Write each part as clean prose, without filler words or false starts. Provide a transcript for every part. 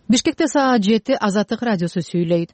Бишкекте саат 7 Азаттык радиосу сүйлөйт.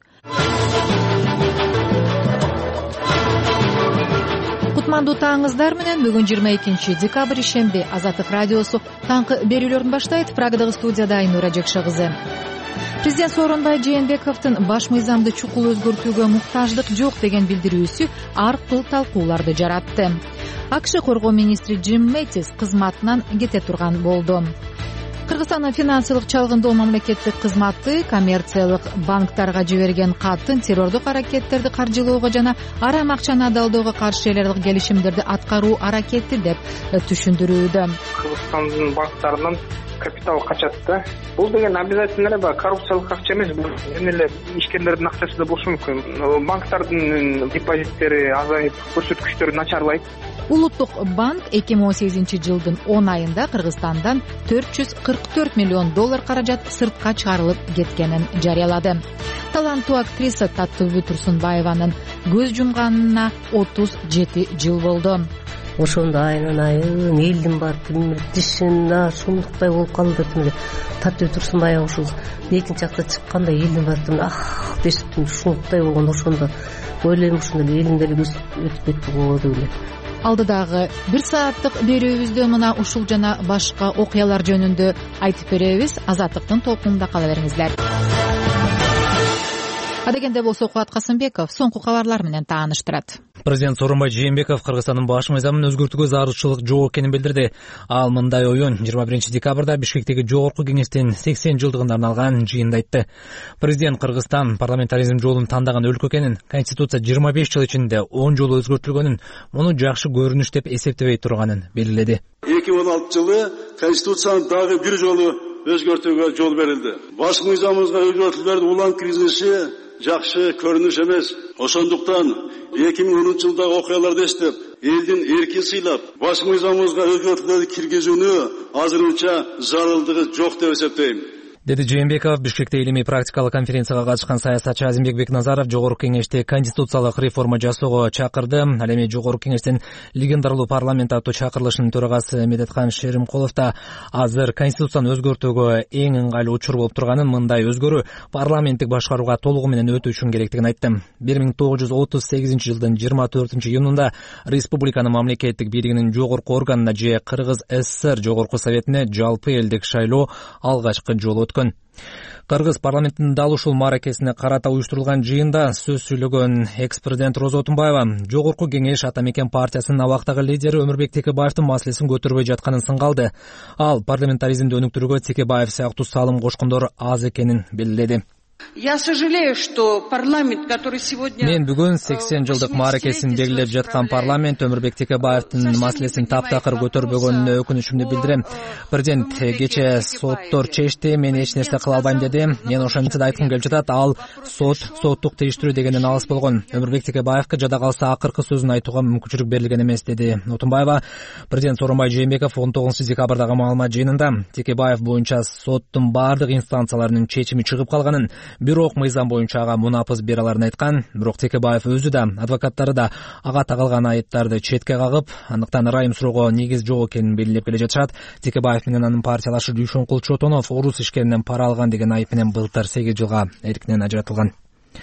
Кутмандуу таңыңыздар менен бүгүн 22 декабрь ишемби Азаттык радиосу таңкы берүүлөрүн баштайт. Прагадагы студияда Айнура Жекше кызы. Президент Сооронбай Жээнбековдун баш мыйзамды чукул өзгөртүүгө муктаждык жок деген билдирүүсү ар кыл талкууларды жаратты. АКШ коргоо министри Джим Мэттис кызматынан кете турган болду. Кыргызстандын финансылык чалгындоо мамлекеттик кызматы коммерциялык банктарга жиберген катын террордук аракеттерди каржылоого жана арам акчаны адалдоого каршы эл аралык келишимдерди аткаруу аракети деп түшүндүрүүдө. Кыргызстандын банктарынан капитал качат да. Бул деген обязательно коррупциялык акча эмес, бул эмелер ишкерлердин акчасы да болушу мүмкүн. Банктардын депозиттери азайып, көрсөткүчтөрү начарлайт. Улуттук банк 2018 жылдын 10 айында Кыргызстандан 444 миллион доллар каражат сыртка чыгарылып кеткенин жарыялады. Таланттуу актриса Таттыбү Турсунбаеванын көз жумганына 37 жыл болду. Ошондо айнын элдин баары дишин шумдуктай болуп калды. Таттыбү Турсунбаева ушул экинчи жакта чыкканда элдин баары дешип шумдуктай болгондо ошондо ойлойм, ушундай элдин деле көз өтүп кетти го деп эле. Алдыдагы 1 сааттык берүүбүздө мына ушул жана башка окуялар жөнүндө айтып беребиз. Азаттыктын толкунунда кала бериңиздер. Адегенде болсо Кубат Касымбеков соңку кабарлар менен тааныштырат. Президент Сооронбай Жээнбеков Кыргызстандын баш мыйзамын өзгөртүүгө зарылчылык жок экенин билдирди. Ал мындай оюн 21 декабрда Бишкектеги Жогорку кеңештин 80 жылдыгына арналган жыйында айтты. Президент Кыргызстан парламентаризм жолун тандаган өлкө экенин, Конституция 25 жыл ичинде 10 жолу өзгөртүлгөнүн, муну жакшы көрүнүш деп эсептебей турганын белгиледи. 2016 жылы Конституцияны дагы бир жолу өзгөртүүгө жол берилди. Баш мыйзамыбызга өзгөртүүлөрдүн улам киргизилиши жакшы көрүнүш эмес. Ошондуктан 2010 жылдагы окуяларды эстеп, элдин эркин сыйлап, баш мыйзамыбызга өзгөртүүлөрдү киргизүүнү азырынча зарылдыгы жок деп эсептейм. Деди Жээнбеков Бишкекте илимий практикалык конференцияга катышкан саясатчы Азимбек Бекназаров Жогорку кеңеште конституциялык реформа жасоого чакырды. Ал эми Жогорку кеңештин легендарлуу парламент аттуу чакырылышынын төрагасы Медеткан Шеримкулов да азыр конституцияны өзгөртүүгө эң ыңгайлуу учур болуп турганын, мындай өзгөрүү парламенттик башкарууга толугу менен өтүү үчүн керектигин айтты. 1938 жылдын 24 июнунда республиканын мамлекеттик бийлигинин жогорку органына же Кыргыз СССР Жогорку советине жалпы элдик шайлоо алгачкы жолу өткөн. Кыргыз парламентинин дал ушул мааракесине карата уюштурулган жыйында сөз сүйлөгөн экс-президент Роза Отунбаева Жогорку кеңеш Ата Мекен партиясынын абактагы лидери Өмүрбек Текебаевдин маселесин көтөрбөй жатканын сыңгалды. Ал парламентаризмди өнүктүрүүгө Текебаев сыяктуу салым кошкондор аз экенин белгиледи. Я сожалею, что парламент, который сегодня... Мен бүгүн 80 жылдык мааракесин белгилеп жаткан парламент Өмүрбек Текебаевдин маселесин таптакыр көтөрбөгөнүнө өкүнүчүмдү билдирем. Президент кечээ соттор чечти, мен эч нерсе кыла албайм деди. Мен ошондо да айткым келип жатат, ал соттук териштирүү дегенден алыс болгон. Өмүрбек Текебаевга жада калса акыркы сөзүн айтууга мүмкүнчүлүк берилген эмес, деди Отунбаева. Президент Сооронбай Жээнбеков 19 декабрдагы маалымат жыйынында Текебаев боюнча соттун бардык инстанцияларынын чечими чыгып калганын, бирок мыйзам боюнча ага мунапыз бере аларын айткан. Бирок Текебаев өзү да, адвокаттары да ага тагылган айыптарды четке кагып, андыктан ырайым суроого негиз жок экенин белгилеп келе жатышат. Текебаев менен анын партиялашы Дүйшөнкул Чотонов орус ишкеринен пара алган деген айып менен былтыр 8 жылга эркинен ажыратылган.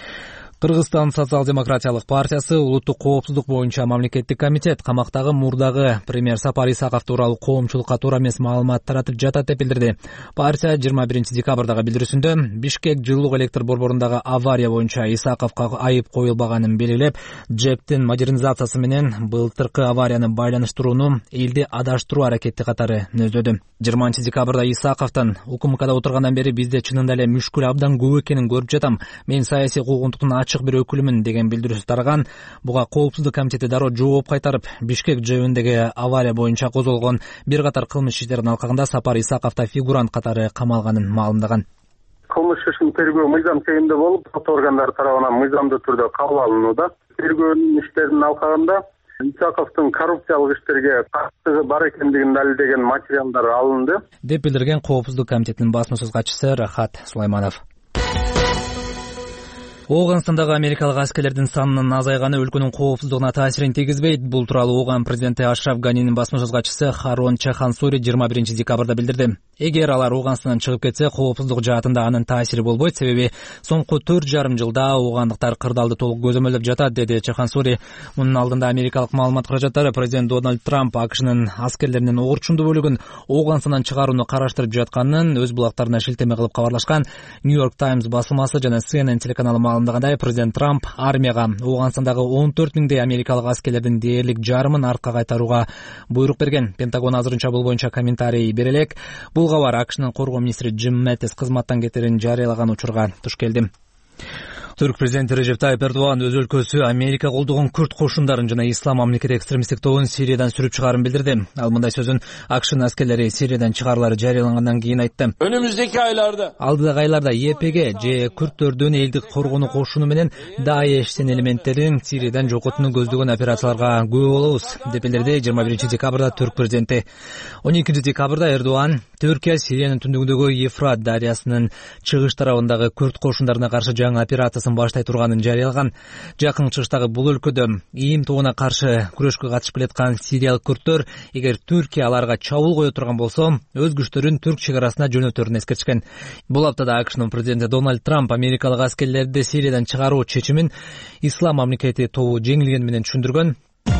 Кыргызстан социал-демократиялык партиясы улуттук коопсуздук боюнча мамлекеттик комитет камактагы мурдагы премьер Сапар Исаков тууралуу коомчулукка туура эмес маалымат таратып жатат деп билдирди. Партия 21 декабрдагы билдирүүсүндө Бишкек жылуулук электр борборундагы авария боюнча Исаковго айып коюлбаганын белгилеп, ЖЭПтин модернизациясы менен былтыркы аварияны байланыштырууну элди адаштыруу аракети катары мүнөздөдү. 20 декабрда Исаковдон УКМКда отургандан бери бизде чынында эле мүшкүл абдан көп экенин көрүп жатам. Мен саясий куугунтуктун ачык бир өкүлүмүн деген билдирүүсү тараган. Буга коопсуздук комитети дароо жооп кайтарып, Бишкек ЖЭБиндеги авария боюнча козголгон бир катар кылмыш иштердин алкагында Сапар Исаков да фигурант катары камалганын маалымдаган. Кылмыш ишин тергөө мыйзам чегинде болуп, сот органдары тарабынан мыйзамдуу түрдө кабыл алынууда. Тергөө иштеринин алкагында Исаковдун коррупциялык иштерге каттыгы бар экендигин далилдеген материалдар алынды, деп билдирген коопсуздук комитетинин басма сөз катчысы Рахат Сулайманов. Ооганстандагы америкалык аскерлердин санынын азайганы өлкөнүн коопсуздугуна таасирин тийгизбейт. Бул тууралуу Ооган президенти Ашраф Ганинин басма сөз катчысы Харон Чахансури 21 декабрда билдирди. Эгер алар Ооганстандан чыгып кетсе, коопсуздук жаатында анын таасири болбойт, себеби соңку 4,5 жылда оогандыктар кырдаалды толук көзөмөлдөп жатат, деди Чахансури. Мунун алдында америкалык маалымат каражаттары президент Дональд Трамп АКШнын аскерлеринин огурчундуу бөлүгүн Ооганстандан чыгарууну караштырып жатканын өз булактарына шилтеме кылып кабарлашкан. Нью-Йорк Таймс басылмасы жана CNN телеканалы маалымдагандай, президент Трамп армияга Ооганстандагы 14 миңдей америкалык аскерлердин дээрлик жарымын артка кайтарууга буйрук берген. Пентагон азырынча бул боюнча комментарий бере элек. Бул кабар АКШнын коргоо министри Джим Мэттис кызматтан кетерин жарыялаган учурга туш келди. Түрк президенти Режеп Тайип Эрдоган өз өлкөсү Америка колдогон күрд кошундарын жана ислам мамлекети экстремисттик тобун Сириядан сүрүп чыгаарын билдирди. Ал мындай сөзүн АКШнын аскерлери Сириядан чыгарылары жарыялангандан кийин айтты. Алдыдагы айларда ЕПГ же күрдтөрдүн элдик коргонуу кошуну менен Даешдин элементтерин Сириядан жокотууну көздөгөн операцияларга күбө болобуз, деп билдирди 21 декабрда түрк президенти. 12 декабрда Эрдоган Түркия Сириянын түндүгүндөгү Ефрат дарыясынын чыгыш тарабындагы күрд кошундарына каршы жаңы операциясын баштай турганын жарыялаган. Жакын чыгыштагы бул өлкөдө ИИМ тобуна каршы күрөшкө катышып келаткан сириялык күрдтөр эгер Түркия аларга чабуул кое турган болсо, өз күчтөрүн түрк чек арасына жөнөтөрүн эскертишкен. Бул аптада АКШнын президенти Дональд Трамп америкалык аскерлерди Сириядан чыгаруу чечимин ислам мамлекети тобу жеңилгени менен түшүндүргөн.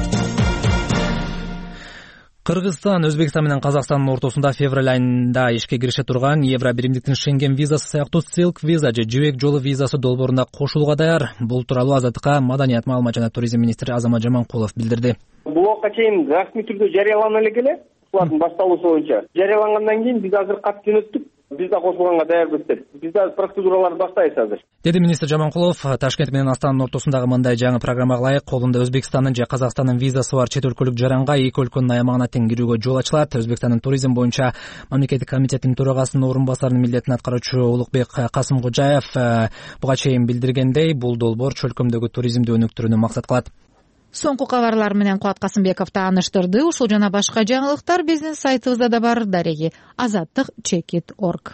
Кыргызстан Өзбекстан менен Казакстандын ортосунда февраль айында ишке кирише турган Евробиримдиктин Шенген визасы сыяктуу Silk виза же жибек жолу визасы долбоорунда кошулууга даяр. Бул тууралуу Азаттыкка маданият, маалымат жана туризм министри Азамат Жаманкулов билдирди. Бул убакка чейин расмий түрдө жарыялана элек эле. Булардын башталуусу боюнча жарыялангандан кийин биз азыр кат жөнөттүк. Биз да кошулганга даярбыз деп. Биз да процедураларды баштайбыз азыр, деди министр Жаманкулов. Ташкент менен Астананын ортосундагы мындай жаңы программага ылайык колунда Өзбекстандын же Казакстандын визасы бар чет өлкөлүк жаранга эки өлкөнүн аймагына тең кирүүгө жол ачылат. Өзбекстандын туризм боюнча мамлекеттик комитетинин төрагасынын орун басарынын милдетин аткаруучу Улукбек Касымкожаев буга чейин билдиргендей, бул долбоор чөлкөмдөгү туризмди өнүктүрүүнү максат кылат. Соңку кабарлар менен Кубат Касымбеков тааныштырды. Ушул жана башка жаңылыктар биздин сайтыбызда да бар. Дареги azattik.org.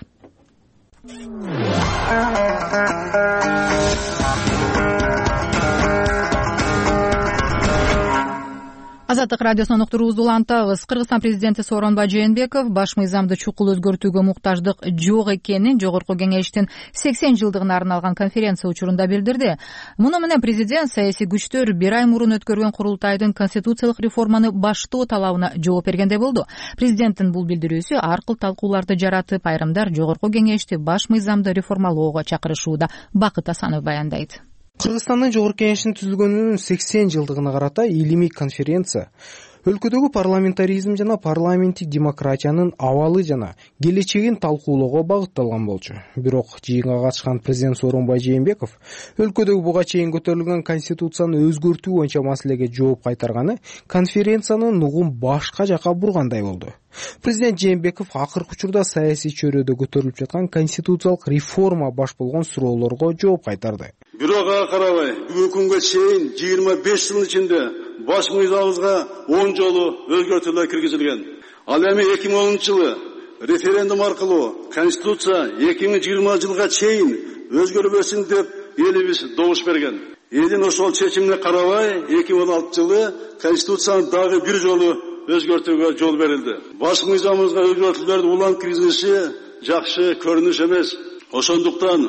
Азаттык радиосунан уктуруубузду улантабыз. Кыргызстан президенти Сооронбай Жээнбеков баш мыйзамды чукул өзгөртүүгө муктаждык жок экенин Жогорку Кеңештин 80 жылдыгына арналган конференция учурунда билдирди. Муну менен президент саясий күчтөр бир ай мурун өткөргөн курултайдын конституциялык реформаны баштоо талабына жооп бергендей болду. Президенттин бул билдирүүсү ар кыл талкууларды жаратып, айрымдар Жогорку Кеңешти баш мыйзамды реформалоого чакырышууда. Бакыт Асанов баяндайт. Кыргызстандын Жогорку Кеңештин түзүлгөнүнүн 80 жылдыгына карата илимий конференция өлкөдөгү парламентаризм жана парламенттик демократиянын абалы жана келечегин талкуулоого багытталган болчу. Бирок жыйынга катышкан президент Сооронбай Жээнбеков өлкөдөгү буга чейин көтөрүлгөн конституцияны өзгөртүү боюнча маселеге жооп кайтарганы конференциянын нугун башка жака бургандай болду. Президент Жээнбеков акыркы учурда саясий чөйрөдө көтөрүлүп жаткан конституциялык реформа баш болгон суроолорго жооп кайтарды. Бирок ага карабай, бүгүнкү күнгө чейин 25 жылдын ичинде баш мыйзамыбызга 10 жолу өзгөртүүлөр киргизилген. Ал эми 2010 жылы референдум аркылуу конституция 2020 жылга чейин өзгөрбөсүн деп элибиз добуш берген. Элдин ошол чечимине карабай 2016 жылы конституцияны дагы бир жолу өзгөртүүгө жол берилди. Баш мыйзамыбызга өзгөртүүлөрдүн улам киргизилиши жакшы көрүнүш эмес. Ошондуктан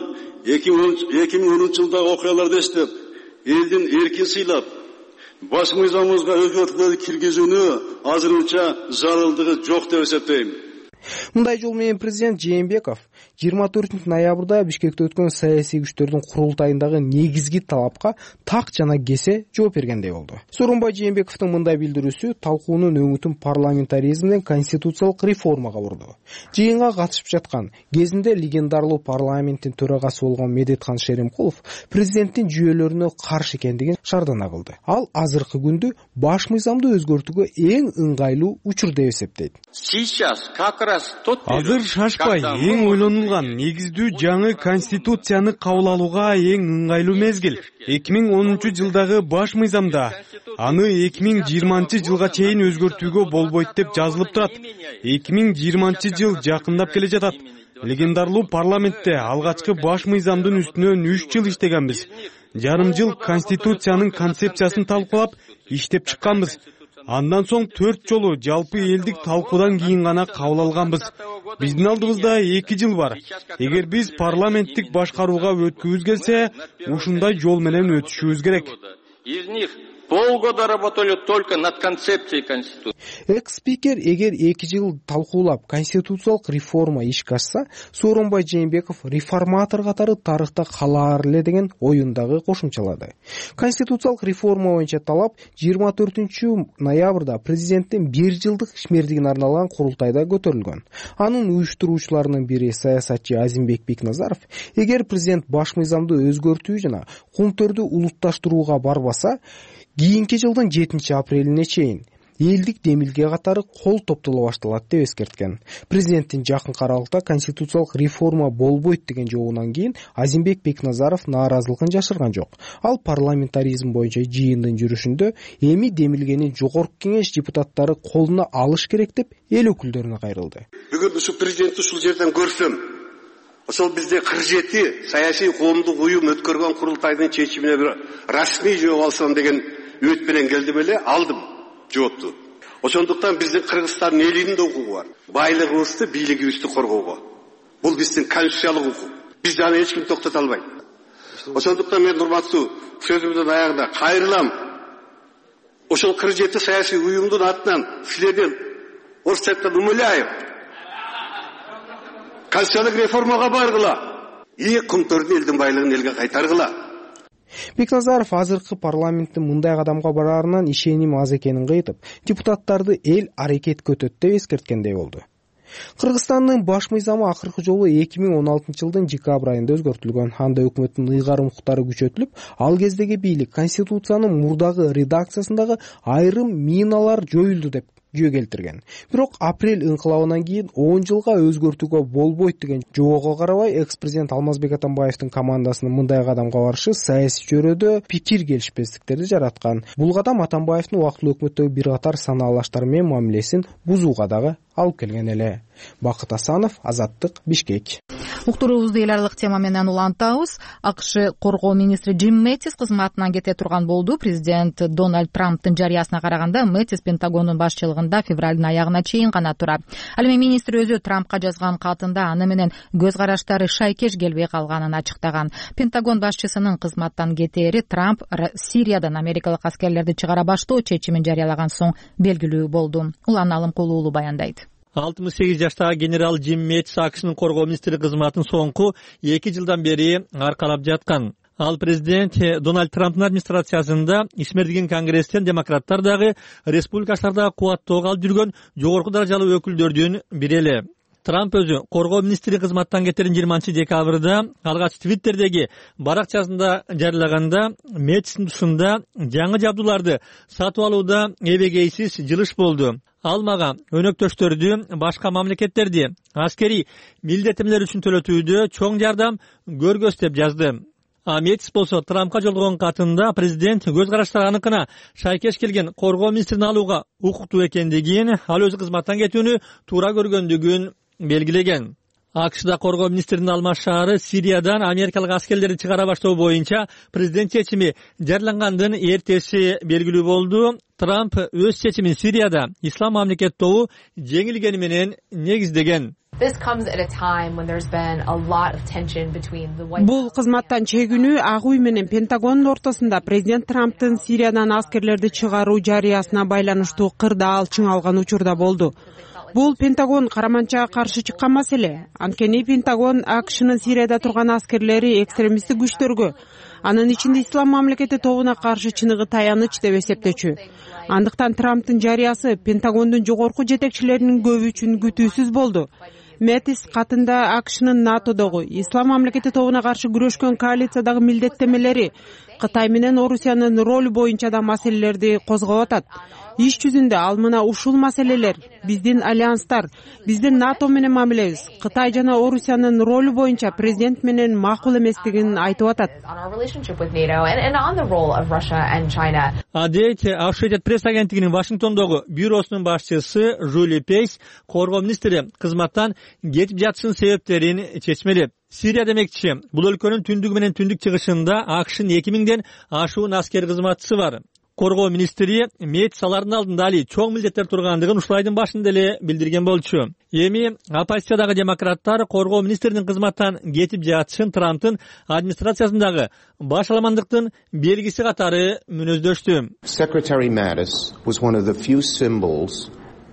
2010 жылдагы окуяларды эстеп, элдин эркин сыйлап, баш мыйзамыбызга өзгөртүүлөрдү киргизүүнү азырынча зарылдыгы жок деп эсептейм. Мындай жол менен президент Жээнбеков 24 ноябрда Бишкекте өткөн саясий күчтөрдүн курултайындагы негизги талапка так жана кесе жооп бергендей болду. Сооронбай Жээнбековдун мындай билдирүүсү талкуунун өңүтүн парламентаризмден конституциялык реформага бурду. Жыйынга катышып жаткан кезинде легендарлуу парламенттин төрагасы болгон Медетхан Шеримкулов президенттин жүйөлөрүнө каршы экендигин шаардана кылды. Ал азыркы күндү баш мыйзамды өзгөртүүгө эң ыңгайлуу учур деп эсептейт. Азыр шашпай эң ойлонулган негиздүү жаңы конституцияны кабыл алууга эң ыңгайлуу мезгил. 2010 жылдагы баш мыйзамда аны 2020 жылга чейин өзгөртүүгө болбойт деп жазылып турат. 2020 жыл жакындап келе жатат. легендарлуу парламентте алгачкы баш мыйзамдын үстүнөн 3 жыл иштегенбиз. Жарым жыл конституциянын концепциясын талкуулап иштеп чыкканбыз. Андан соң 4 жолу жалпы элдик талкуудан кийин гана кабыл алганбыз. Биздин алдыбызда 2 жыл бар. Эгер биз парламенттик башкарууга өткүбүз келсе, ушундай жол менен өтүшүбүз керек. Из них полгода работали только над концепцией Конституции. Экс-спикер эгер 2 жыл талкуулап конституциялык реформа ишке ашса, Сооронбай Жээнбеков реформатор катары тарыхта калаар эле деген оюндагы кошумчалады. Конституциялык реформа боюнча талап 24 ноябрда президенттин 1 жылдык ишмердигине арналган курултайда көтөрүлгөн. Анын уюштуруучуларынын бири саясатчы Азимбек Бекназаров, эгер президент баш мыйзамды өзгөртүү жана кумтөрдү улутташтырууга барбаса, кийинки жылдын 7-апрелине чейин элдик демилге катары кол топтоло башталат деп эскерткен. Президенттин жакынкы аралыкта конституциялык реформа болбойт деген жообунан кийин Азимбек Бекназаров нааразылыгын жашырган жок. Ал парламентаризм боюнча жыйындын жүрүшүндө эми демилгени жогорку кеңеш депутаттары колуна алыш керек деп эл өкүлдөрүнө кайрылды. Бүгүн ушул президентти ушул жерден көрсөм, ошол бизде 47 саясий коомдук уюм өткөргөн курултайдын чечимине бир расмий жооп алсам деген үмүт менен келдим эле, алдым жоопту. Ошондуктан биздин Кыргызстандын элинин да укугу бар. Байлыгыбызды, бийлигибизди коргоого. Бул биздин конституциялык укук. Бизди аны эч ким токтото албайт. Ошондуктан мен урматтуу сөзүмдүн аягында кайрылам. Ошол 47 саясий уюмдун атынан силерден орусчаттан умоляю. Конституциялык реформага баргыла. Кумтөрдүн элдин байлыгын элге кайтаргыла. Бекназаров азыркы парламенттин мындай кадамга бараарынан ишеним аз экенин кайтып, депутаттарды эл аракетке өтөт деп эскерткендей болду. Кыргызстандын баш мыйзамы акыркы жолу 2016 жылдын декабрь айында өзгөртүлгөн. Анда өкмөттүн ыйгарым укуктары күчөтүлүп, ал кездеги бийлик конституциянын мурдагы редакциясындагы айрым миналар жоюлду деп жөө келтирген. Бирок апрель ыңкылабынан кийин 10 жылга өзгөртүүгө болбойт деген жоого карабай, экс-президент Алмазбек Атамбаевдин командасынын мындай кадамга барышы саясий чөйрөдө пикир келишпестиктерди жараткан. Бул кадам Атамбаевдин убактылуу өкмөттөгү бир катар санаалаштар менен мамилесин бузууга дагы алып келген эле. Бакыт Асанов, Азаттык, Бишкек. Уктуруубузду эл аралык тема менен улантабыз. АКШ коргоо министри Джим Мэттис кызматынан кете турган болду. Президент Дональд Трамптын жарыясына караганда, Мэттис Пентагондун башчылыгында февралдын аягына чейин гана турат. Ал эми министр өзү Трампка жазган катында аны менен көз караштары шайкеш келбей калганын ачыктаган. Пентагон башчысынын кызматтан кетери Трамп Сириядан америкалык аскерлерди чыгара баштоо чечимин жарыялаган соң белгилүү болду. Улан Алым Кулуулу баяндайт. 68 жаштагы генерал Джим Мэттис АКШнын коргоо министри кызматын соңку 2 жылдан бери аркалап жаткан. Ал президент Дональд Трамптын администрациясында ишмердигин Конгресстен демократтар дагы республикачылар дагы кубаттоого алып жүргөн жогорку даражалуу өкүлдөрдүн бири эле. Трамп өзү коргоо министри кызматтан кетерин 20 декабрда алгач Твиттердеги баракчасында жарыялаганда, Мэттистин тушунда жаңы жабдууларды сатып алууда эбегейсиз жылыш болду. Ал мага өнөктөштөрдү, башка мамлекеттерди аскерий милдеттемелер үчүн төлөтүүдө чоң жардам көргөс деп жазды. Мэттис болсо Трампка жолдогон катында президент көз караштары аныкына шайкеш келген коргоо министрин алууга укуктуу экендигин, ал өзү кызматтан кетүүнү туура көргөндүгүн белгилеген. АКШда коргоо министринин алмаш шаары Сириядан америкалык аскерлерди чыгара баштоо боюнча президент чечими жарыялангандын эртеси белгилүү болду. Трамп өз чечимин Сирияда ислам мамлекет тобу жеңилгени менен негиздеген. Бул кызматтан чегинүү ак үй менен Пентагондун ортосунда президент Трамптын Сириядан аскерлерди чыгаруу жарыясына байланыштуу кырдаал чыңалган учурда болду. Бул Пентагон караманчага каршы чыккан маселе. Анткени Пентагон АКШнын Сирияда турган аскерлери экстремисттик күчтөргө, анын ичинде ислам мамлекети тобуна каршы чыныгы таяныч деп эсептечү. Андыктан Трамптын жарыясы Пентагондун жогорку жетекчилеринин көбү үчүн күтүүсүз болду. Мэттис катында АКШнын НАТОдогу ислам мамлекети тобуна каршы күрөшкөн коалициядагы милдеттемелери, Кытай менен Орусиянын ролу боюнча да маселелерди козгоп атат. иш жүзүндө ал мына ушул маселелер биздин альянстар, биздин НАТО менен мамилебиз, Кытай жана Орусиянын ролу боюнча президент менен макул эместигин айтып атат. дейт Associated Press агенттигинин Вашингтондогу бюросунун башчысы Жули Пейс коргоо министри кызматтан кетип жатышынын себептерин чечмелеп. Сирия демекчи, бул өлкөнүн түндүгү менен түндүк чыгышында АКШнын 2000ден ашуун аскер кызматчысы бар. Коргоо министри мейт салардын алдында али чоң милдеттер тургандыгын ушул айдын башында эле билдирген болчу. Эми оппозициядагы демократтар коргоо министринин кызматтан кетип жатышын Трамптын администрациясындагы башаламандыктын белгиси катары мүнөздөштү. Secretary Mattis was one of the few symbols.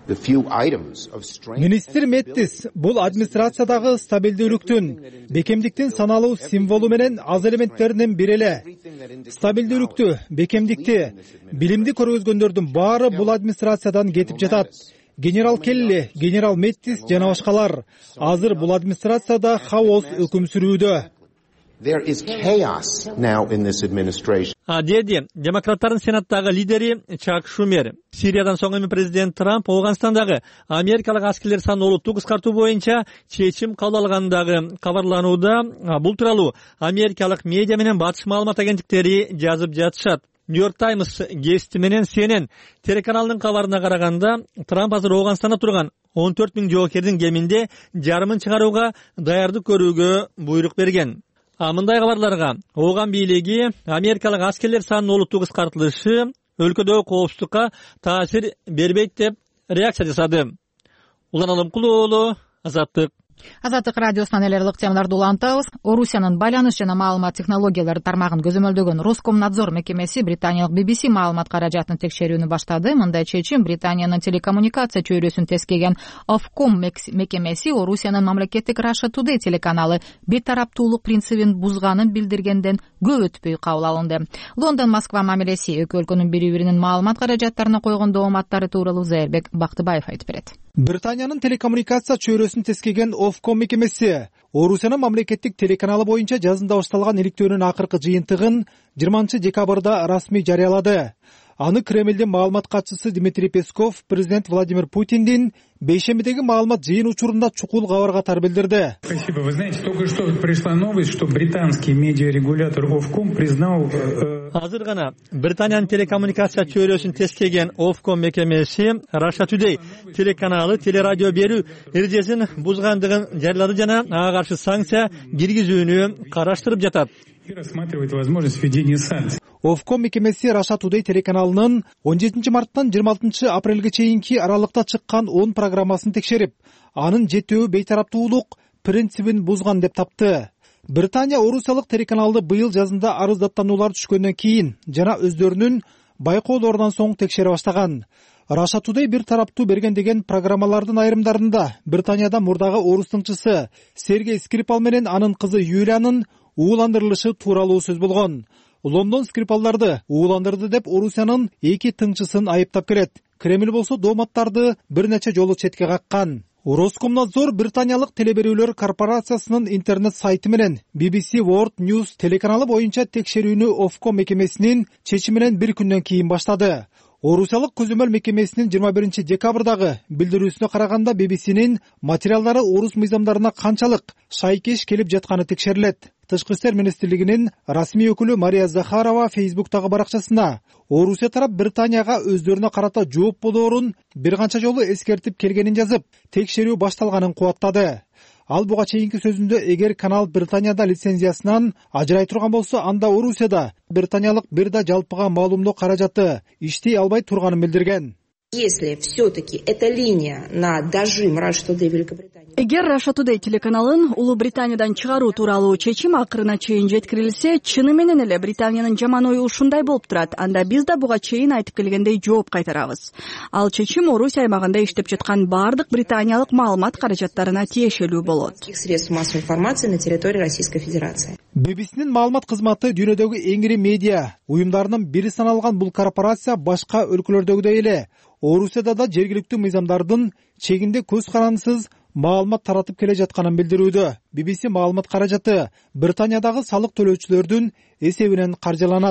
Министр Мэттис бул администрациядагы стабилдүүлүктүн, бекемдиктин саналуу символу менен аз элементтеринен бири эле. Стабилдүүлүктү, бекемдикти, билимди көргөзгөндөрдүн баары бул администрациядан кетип жатат. Генерал Келли, генерал Мэттис жана башкалар. Азыр бул администрацияда хаос өкүм сүрүүдө. There is chaos now in this administration. Деди демократтардын сенаттагы лидери Чак Шумер. Сириядан соң эми президент Трамп Ауганстандагы америкалык аскерлер санын олуттуу кыскартуу боюнча чечим кабыл алгандыгы кабарланууда. Бул тууралуу америкалык медиа менен батыш маалымат агенттиктери жазып жатышат. Нью-Йорк Таймс гезити менен CNN телеканалынын кабарына караганда, Трамп азыр Ауганстанда турган 14 000 жоокердин кеминде жарымын чыгарууга даярдык көрүүгө буйрук берген. Мындай кабарларга Ооган бийлиги америкалык аскерлер санынын олуттуу кыскартылышы өлкөдөгү коопсуздукка таасир бербейт деп реакция жасады. Улан Алымкулуу, Азаттык. Азаттык радиосунан эле ылык темаларды улантабыз. Орусиянын байланыш жана маалымат технологиялары тармагын көзөмөлдөгөн Роскомнадзор мекемеси британиялык BBC маалымат каражатын текшерүүнү баштады. Мындай чечим Британиянын телекоммуникация чөйрөсүн тескеген Ofcom мекемеси Орусиянын мамлекеттик Russia Today телеканалы бейтараптуулук принцибин бузганын билдиргенден көп өтпөй кабыл алынды. Лондон Москва мамилеси эки өлкөнүн бири-биринин маалымат каражаттарына койгон дооматтары тууралуу Зайырбек Бактыбаев айтып берет. Британиянын телекоммуникация чөйрөсүн тескеген Ofcom мекемеси Орусиянын мамлекеттик телеканалы боюнча жазында башталган иликтөөнүн акыркы жыйынтыгын 20 декабрда расмий жарыялады. Аны Кремлдин маалымат катчысы Дмитрий Песков президент Владимир Путиндин бейшембидеги маалымат жыйын учурунда чукул кабар катары билдирди. Спасибо. Вы знаете, только что пришла новость, что британский медиарегулятор Ofcom признал... Азыр гана Британиянын телекоммуникация чөйрөсүн тескеген Ofcom мекемеси Russia Today телеканалы телерадио берүү эрежесин бузгандыгын жарыялады жана ага каршы санкция киргизүүнү караштырып жатат. И рассматривает возможность введения санкций. Ofcom мекемеси Russia Today телеканалынын 17 марттан 26 апрелге чейинки аралыкта чыккан 10 программасын текшерип, анын жетөө бейтараптуулук принцибин бузган деп тапты. Британия орусиялык телеканалды быйыл жазында арыздаттануулар түшкөндөн кийин жана өздөрүнүн байкоолорунан соң текшере баштаган. Russia Today бир тараптуу берген деген программалардын айрымдарында Британияда мурдагы орус тыңчысы Сергей Скрипал менен анын кызы Юлиянын ууландырылышы тууралуу сөз болгон. Лондон Скрипалдарды ууландырды деп Орусиянын эки тыңчысын айыптап келет. Кремль болсо дооматтарды бир нече жолу четке каккан. Роскомнадзор Британиялык телеберүүлөр корпорациясынын интернет сайты менен BBC World News телеканалы боюнча текшерүүнү Ofcom мекемесинин чечими менен бир күндөн кийин баштады. Орусиялык көзөмөл мекемесинин 21 декабрдагы билдирүүсүнө караганда BBCнин материалдары орус мыйзамдарына канчалык шайкеш келип жатканы текшерилет. Тышкы иштер министрлигинин расмий өкүлү Мария Захарова Facebook'тагы баракчасына Орусия тарап Британияга өздөрүнө карата жооп болоорун бир канча жолу эскертип келгенин жазып, текшерүү башталганын кубаттады. Ал буга чейинки сөзүндө эгер канал Британияда лицензиясынан ажырай турган болсо, анда Орусияда британиялык бир да жалпыга маалымдоо каражаты иштей албай турганын билдирген. Если все-таки эта линия на дожим Russia Today Великобритания. Эгер Russia Today телеканалын Улуу Британиядан чыгаруу тууралуу чечим акырына чейин жеткирилсе, чыны менен эле Британиянын жаман ою ушундай болуп турат. Анда биз да буга чейин айтып келгендей жооп кайтарабыз. Ал чечим Орусия аймагында иштеп жаткан бардык британиялык маалымат каражаттарына тиешелүү болот. Средств массовой информации на территории Российской Федерации. BBCнин маалымат кызматы дүйнөдөгү эң ири медиа уюмдарынын бири саналган бул корпорация башка өлкөлөрдөгүдөй эле Орусияда да жергиликтүү мыйзамдардын чегинде көз карандысыз маалымат таратып келе жатканын билдирүүдө. BBC маалымат каражаты Британиядагы салык төлөөчүлөрдүн эсебинен каржыланат.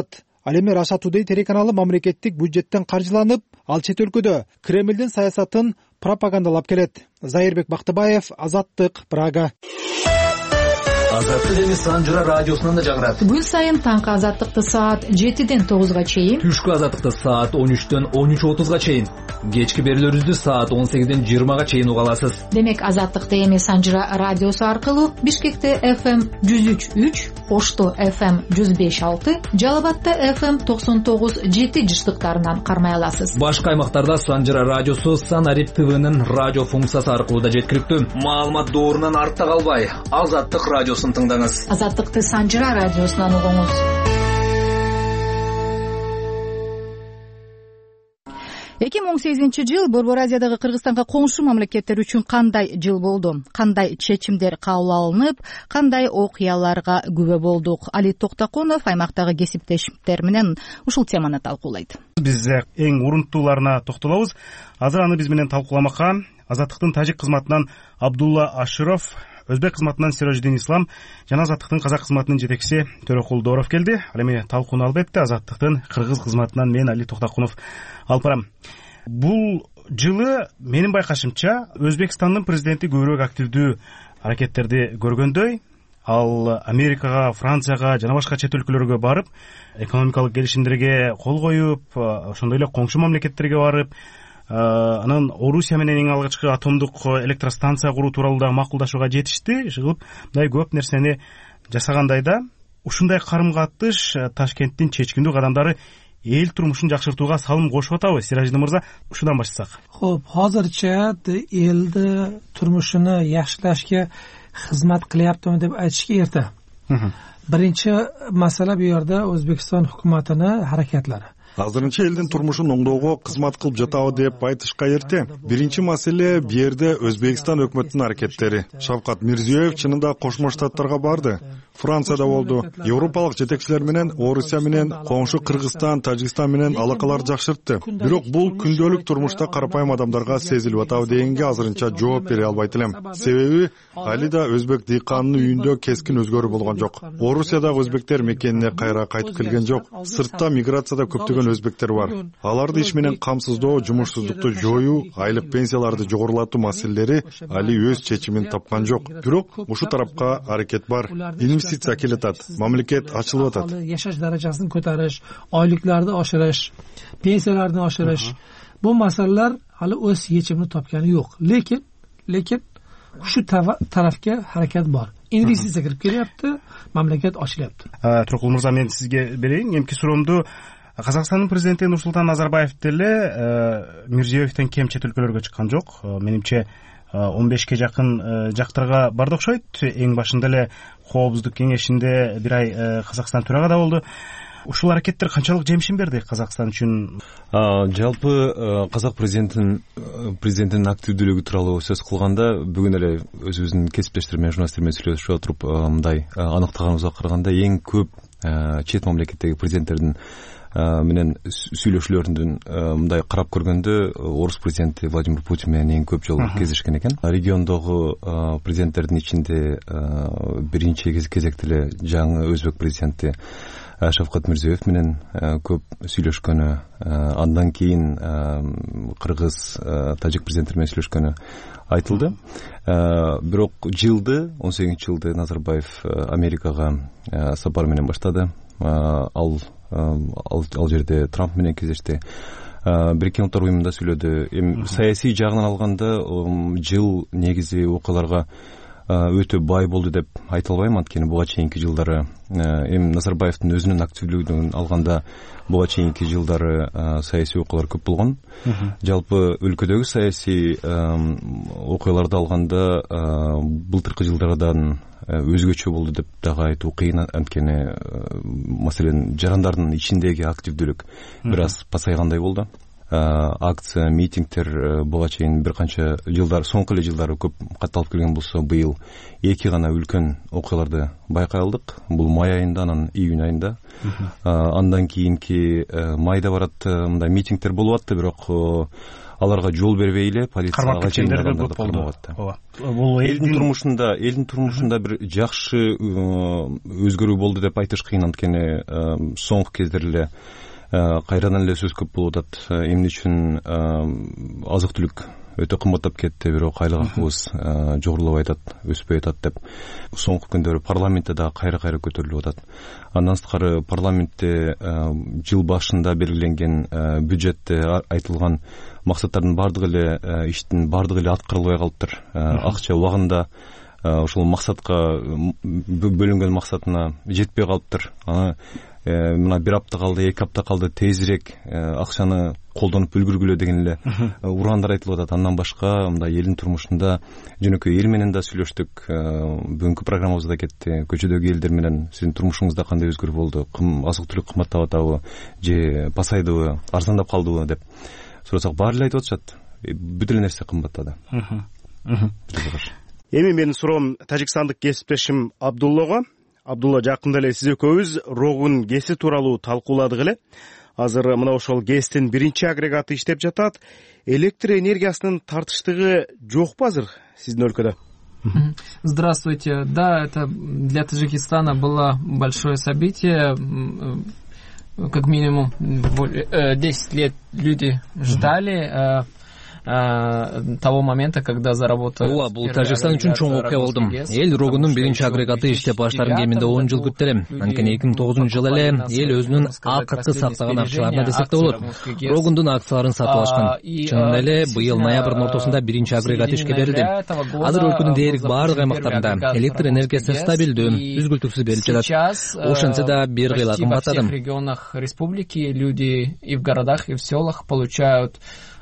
Ал эми Russia Today телеканалы мамлекеттик бюджеттен каржыланып, ал чет өлкөдө Кремлдин саясатын пропагандалап келет. Зайырбек Бактыбаев, Азаттык, Прага. Азаттык эми Санжыра радиосунан да жагырат. Күн сайын таңкы Азаттыкты саат 7-ден 9-га чейин, Түшкү Азаттыкты саат 13-төн 13:30-га чейин, кечки берүүлөрүбүздү саат 18-ден 20-га чейин уга аласыз. Демек Азаттыкты эми Санжыра радиосу аркылуу Бишкекте FM 103.3, Ошто FM 105.6, Жалал Абадта FM 99.7 жыштыктарынан кармай аласыз. Башка аймактарда Санжыра радиосу Санарип ТВнын радио функциясы аркылуу да жеткиликтүү. Маалымат доорунан артта калбай, Азаттык радиосун тыңдаңыз. Азаттыкты Санжыра радиосунан угуңуз. 2018 жыл Борбор Азиядагы Кыргызстанга коңшу мамлекеттер үчүн кандай жыл болду? Кандай чечимдер кабыл алынып, кандай окуяларга күбө болдук? Али Токтоконов аймактагы кесиптештер менен ушул теманы талкуулайт. Биз эң урунтууларына токтолобуз. Азыр аны биз менен талкууламакка Азаттыктын тажик кызматынан Абдулла Аширов, Өзбек кызматынан Сиражидин Ислам жана Азаттыктын казак кызматынын жетекчиси Төрөкул Дооров келди. Ал эми талкууну албетте Азаттыктын кыргыз кызматынан мен Али Токтоконов алып барам. Бул жылы менин байкашымча Өзбекстандын президенти көбүрөөк активдүү аракеттерди көргөндөй, ал Америкага, Францияга жана башка чет өлкөлөргө барып, экономикалык келишимдерге кол коюп, ошондой эле коңшу мамлекеттерге барып, анан Орусия менен эң алгачкы атомдук электростанция куруу тууралуу да макулдашууга жетишти. Ушугуп мындай көп нерсени жасагандай да, ушундай карым-катыш Ташкенттин чечкиндүү кадамдары эл турмушун жакшыртууга салым кошуп атабы? Сиражидин мырза, ушудан баштасак. Хо'p, hozircha elni turmushini yaxshilashga xizmat qilyaptimi deb aytishga erta. Birinchi masala bu yerda O'zbekiston hukumatining harakatlari. Азырынча элдин турмушун оңдоого кызмат кылып жатабы деп айтышка эрте. Биринчи маселе бу жерде Өзбекстан өкмөтүнүн аракеттери. Шавкат Мирзиёев чынында Кошмо Штаттарга барды. Францияда болду. Европалык жетекчилер менен, Орусия менен, коңшу Кыргызстан, Тажикстан менен алакаларды жакшыртты. Бирок бул күндөлүк турмушта карапайым адамдарга сезилип атабы дегенге азырынча жооп бере албайт элем. Себеби али да өзбек дыйканынын үйүндө кескин өзгөрүү болгон жок. Орусиядагы өзбектер мекенине кайра кайтып келген жок. Сыртта миграцияда көптөгөн өзбектер бар. Аларды иш менен камсыздоо, жумушсуздукту жоюу, айлык пенсияларды жогорулатуу маселелери али өз чечимин тапкан жок. Бирок ушул тарапка аракет бар. Инвестиция келет атат, мамлекет ачылып атат. Yashash darajasini ko'tarish, oyliklarni oshirish, pensiyalarni oshirish. Bu masalalar hali o'z yechimini topgani yo'q. Lekin shu tarafga harakat bor. Investitsiya kirib kelyapti, mamlakat ochilyapti. Turqul мырза, мен сизге берейин. Эмки суроомду Казакстандын президенти Нурсултан Назарбаев деле Мирзиёевден кем чет өлкөлөргө чыккан жок. Менимче 15ке жакын жактарга барды окшойт. Эң башында эле Коопсуздук кеңешинде бир ай Казакстан төрагада болду. Ушул аракеттер канчалык жемишин берди Казакстан үчүн? Жалпы казак президентинин активдүүлүгү тууралуу сөз кылганда, бүгүн эле өзүбүздүн кесиптештер менен журналисттер менен сүйлөшүп отуруп мындай аныктаганыбызга караганда эң көп чет мамлекеттеги президенттердин менен сүйлөшүүлөрүндүн мындай карап көргөндө орус президенти Владимир Путин менен эң көп жолу кездешкен экен. Региондогу президенттердин ичинде биринчи кезекте эле жаңы өзбек президенти Шавкат Мирзиёев менен көп сүйлөшкөнү, андан кийин кыргыз, тажик президенттер менен сүйлөшкөнү айтылды. Бирок 18-жылды Назарбаев Америкага сапар менен баштады. Ал жерде Трамп менен кездешти. Бириккен Улуттар уюмунда сүйлөдү. Саясий жагынан алганда жыл негизи окуяларга өтө бай болду деп айта албайм, анткени буга чейинки жылдары Назарбаевдин өзүнүн активдүүлүгүн алганда буга чейинки жылдары саясий окуялар көп болгон. Жалпы өлкөдөгү саясий окуяларды алганда былтыркы жылдардан өзгөчө болду деп дагы айтуу кыйын, анткени маселен жарандардын ичиндеги активдүүлүк бир аз пасайгандай болду. акция митингдер буга чейин бир канча жылдар, соңку эле жылдары көп катталып келген болсо, быйыл 2 гана үлкөн окуяларды байкай алдык. Бул май айында, анан июнь айында. Андан кийинки майда барат мындай митингдер болуп атты, бирок аларга жол бербей эле полицияга чейин адамдарды кармап атты. Бул элдин турмушунда бир жакшы өзгөрүү болду деп айтыш кыйын, анткени соңку кездер эле кайрадан эле сөз көп болуп атат. Эмне үчүн азык түлүк өтө кымбаттап кетти, бирок айлык акыбыз жогорулабай атат, өспөй атат деп соңку күндөрү парламентте да кайра көтөрүлүп атат. Андан сырткары парламентте жыл башында белгиленген бюджетте айтылган максаттардын бардыгы эле, иштин бардыгы эле аткарылбай калыптыр. Акча убагында ошол максатка бөлүнгөн максатына жетпей калыптыр. Мына 1 апта калды, 2 апта калды, тезирээк акчаны колдонуп үлгүргүлө деген эле ураандар айтылып атат. Андан башка мындай элдин турмушунда жөнөкөй эл менен да сүйлөштүк. Бүгүнкү программабызда кетти. Көчөдөгү элдер менен сиздин турмушуңузда кандай өзгөрүү болду? Азык түлүк кымбаттап атабы же пасайдыбы, арзандап калдыбы деп сурасак, баары эле айтып атышат. Бүт эле нерсе кымбаттады. Эми менин суроом тажикстандык кесиптешим Абдуллага. Абдулла, жакында эле сиз экөөбүз рогун ГЭСи тууралуу талкууладык эле. Азыр мына ошол ГЭСтин 1-чи агрегаты иштеп жатат. Электр энергиясынын тартыштыгы жокпу азыр сиздин өлкөдө? Здравствуйте. Да, это для Таджикистана было большое событие. Как минимум 10 лет люди ждали того момента, когда заработал. Ооба, бул Тажикстан үчүн чоң окуя болду. Эл рогунун 1-чи агрегаты иштеп баштарын кеминде 10 жыл күттү эле. Анткени 2009-жылы эле эл өзүнүн акыркы сактаган акчаларына десек да болот, рогундун акцияларын сатып алышкан. Чынында эле быйыл ноябрдын ортосунда 1-чи агрегат ишке берилди. Азыр өлкөнүн дээрлик баардык аймактарында электр энергиясы стабилдүү, үзгүлтүксүз берилип жатат. Ошентсе да бир кыйла кымбаттады. В регионах республики люди и в городах, и в селах получают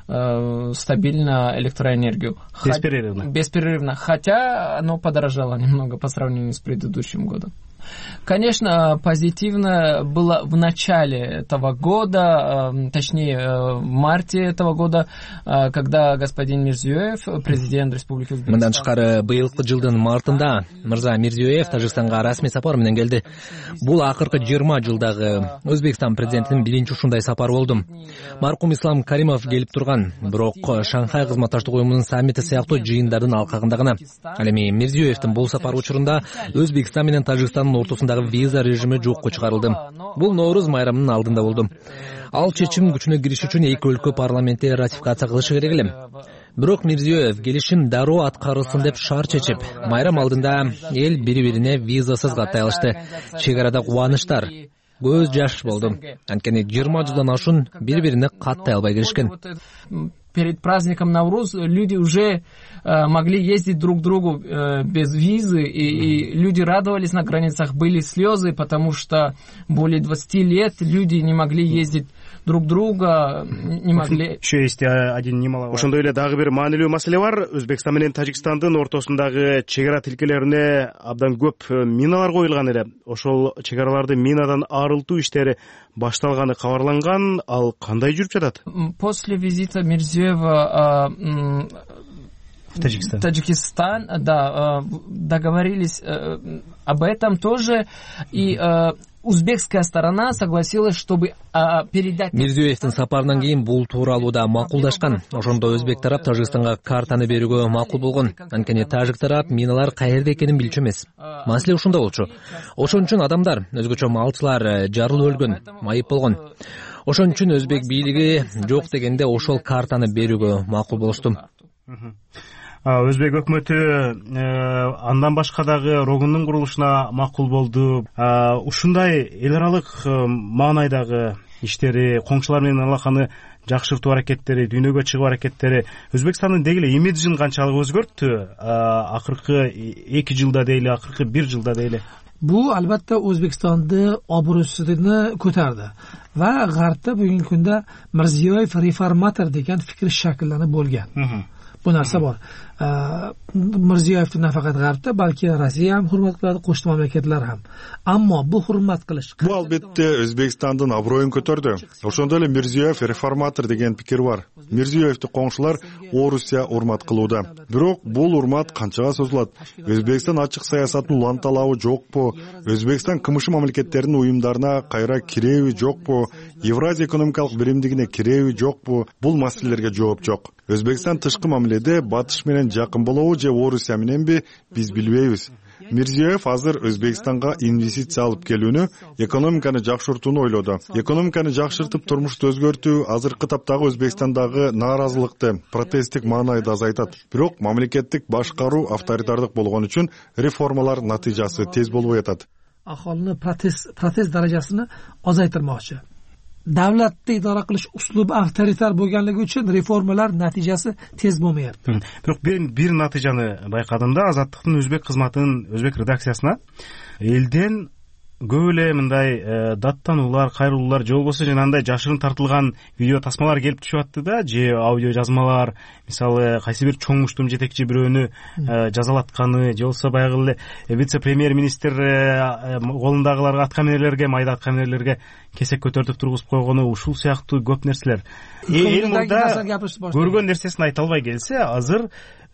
стабильно электроэнергию. Беспрерывно. Хотя оно подорожало немного по сравнению с предыдущим годом. Конечно, позитивно было в начале этого года, точнее в марте этого года, когда господин Мирзиёев, президент Республики Узбекистан. Мындан тышкары быйылкы жылдын мартында мырза Мирзиёев Тажикстанга расмий сапар менен келди. Бул акыркы 20 жылдагы Өзбекстан президентинин 1-чи ушундай сапары болду. Маркум Ислам Каримов келип турган, бирок Шанхай кызматташтык уюмунун саммити сыяктуу жыйындардын алкагында гана. Ал эми Мирзиёевдин бул сапары учурунда Өзбекстан менен Тажикстандын ортосундагы виза режими жокко чыгарылды. Бул Норуз майрамынын алдында болду. Ал чечим күчүнө кириш үчүн эки өлкө парламентте ратификация кылышы керек эле. Бирок Мирзиёев келишим дароо аткарылсын деп шаар чечип, майрам алдында эл бири-бирине визасыз каттай алышты. Чек арада кубанычтар, көз жаш болду. Анткени 20 жылдан ашуун бири-бирине каттай албай келишкен. Перед праздником Навруз люди уже могли ездить друг к другу без визы, и люди радовались на границах, были слезы, потому что более 20 лет люди не могли ездить друг друга, не могли. Еще есть один немаловажный. Ошондой эле дагы бир маанилүү маселе бар. Өзбекстан менен Тажикстандын ортосундагы чек ара тилкелерине абдан көп миналар коюлган эле. Ошол чек араларды минадан арылтуу иштери башталганы кабарланган. Ал кандай жүрүп жатат? После визита Мирзиёева в Таджикистан, да, договорились об этом тоже, и узбекская сторона согласилась, чтобы передать. Мирзиёевдин сапарынан кийин бул тууралуу да макулдашкан. Ошондо өзбек тарап Тажикстанга картаны берүүгө макул болгон. Анткени тажик тарап миналар каерде экенин билчү эмес. Маселе ушунда болчу. Ошон үчүн адамдар, өзгөчө малчылар жарылып өлгөн, майып болгон. Ошон үчүн өзбек бийлиги жок дегенде ошол картаны берүүгө макул болушту. Өзбек өкмөтү андан башка дагы рогундун курулушуна макул болду. Ушундай эл аралык маанайдагы иштери, коңшулар менен алаканы жакшыртуу аракеттери, дүйнөгө чыгуу аракеттери Өзбекстандын деги эле имиджин канчалык өзгөрттү? Акыркы 2 жылда дейли, акыркы 1 жылда дейли. Bu albatta O'zbekistonda obro'sini ko'tardi va G'arbda bugungi kunda Mirziyoyev reformator degan fikr shakllanib bo'lgan. Bu narsa bor. Mirziyoyevni nafaqat G'arbda, balki Rossiya ham hurmat qiladi, qo'shni mamlakatlar ham. Ammo bu hurmat qilish bu albatta O'zbekistonning obro'yini ko'tardi. O'shanda эле Mirziyoyev реформатор degan fikr bor. Mirziyoyevni qo'ng'ishlar O'rusiya hurmat qiluvdi. Biroq bu hurmat qanchaga so'ziladi? O'zbekiston ochiq siyosatni ulantalavi yo'qmi? O'zbekiston qimshi mamlakatlarning uyumlarına qayra kirevi yo'qmi? Yevroziya ekonomikalik birimligine kirevi yo'qmi? Bu masalalarga javob yo'q. O'zbekiston tashqi mamlakatda Batish bilan yaqin bo'lovi je O'rusiya bilan biz bilmaymiz. Mirziyoyev hozir O'zbekistonga investitsiya olib keluvni, ekonomikani yaxshirtuvni o'yladi. Ekonomikani yaxshirtib turmushni o'zgartirish hozirgi etapdagi O'zbekistondagi norozilikni, protestlik ma'noda azaytadi. Biroq mamlakatlik boshqaruv avtoritarlik bo'lgani uchun reformalar natijasi tez bo'lib yotadi. Aholini protest darajasini ozaytirmoqchi. Davlatni idora qilish uslubi avtoritar bo'lganligi uchun reformalar natijasi tez bo'lmayapti. Biroq bir natijani bayqadimda, Ozodlikning o'zbek xizmatining o'zbek redaksiyasına elden көп эле мындай даттануулар, кайрылуулар же болбосо жанагындай жашырын тартылган видео тасмалар келип түшүп атты да, же аудио жазмалар, мисалы кайсы бир чоң муштум жетекчи бирөөнү жазалатканы, же болбосо баягы эле вице-премьер-министр колундагыларга аткаминерлерге, майда аткаминерлерге кесек көтөртүп тургузуп койгону, ушул сыяктуу көп нерселер. Эл мурда көргөн нерсесин айта албай келсе, азыр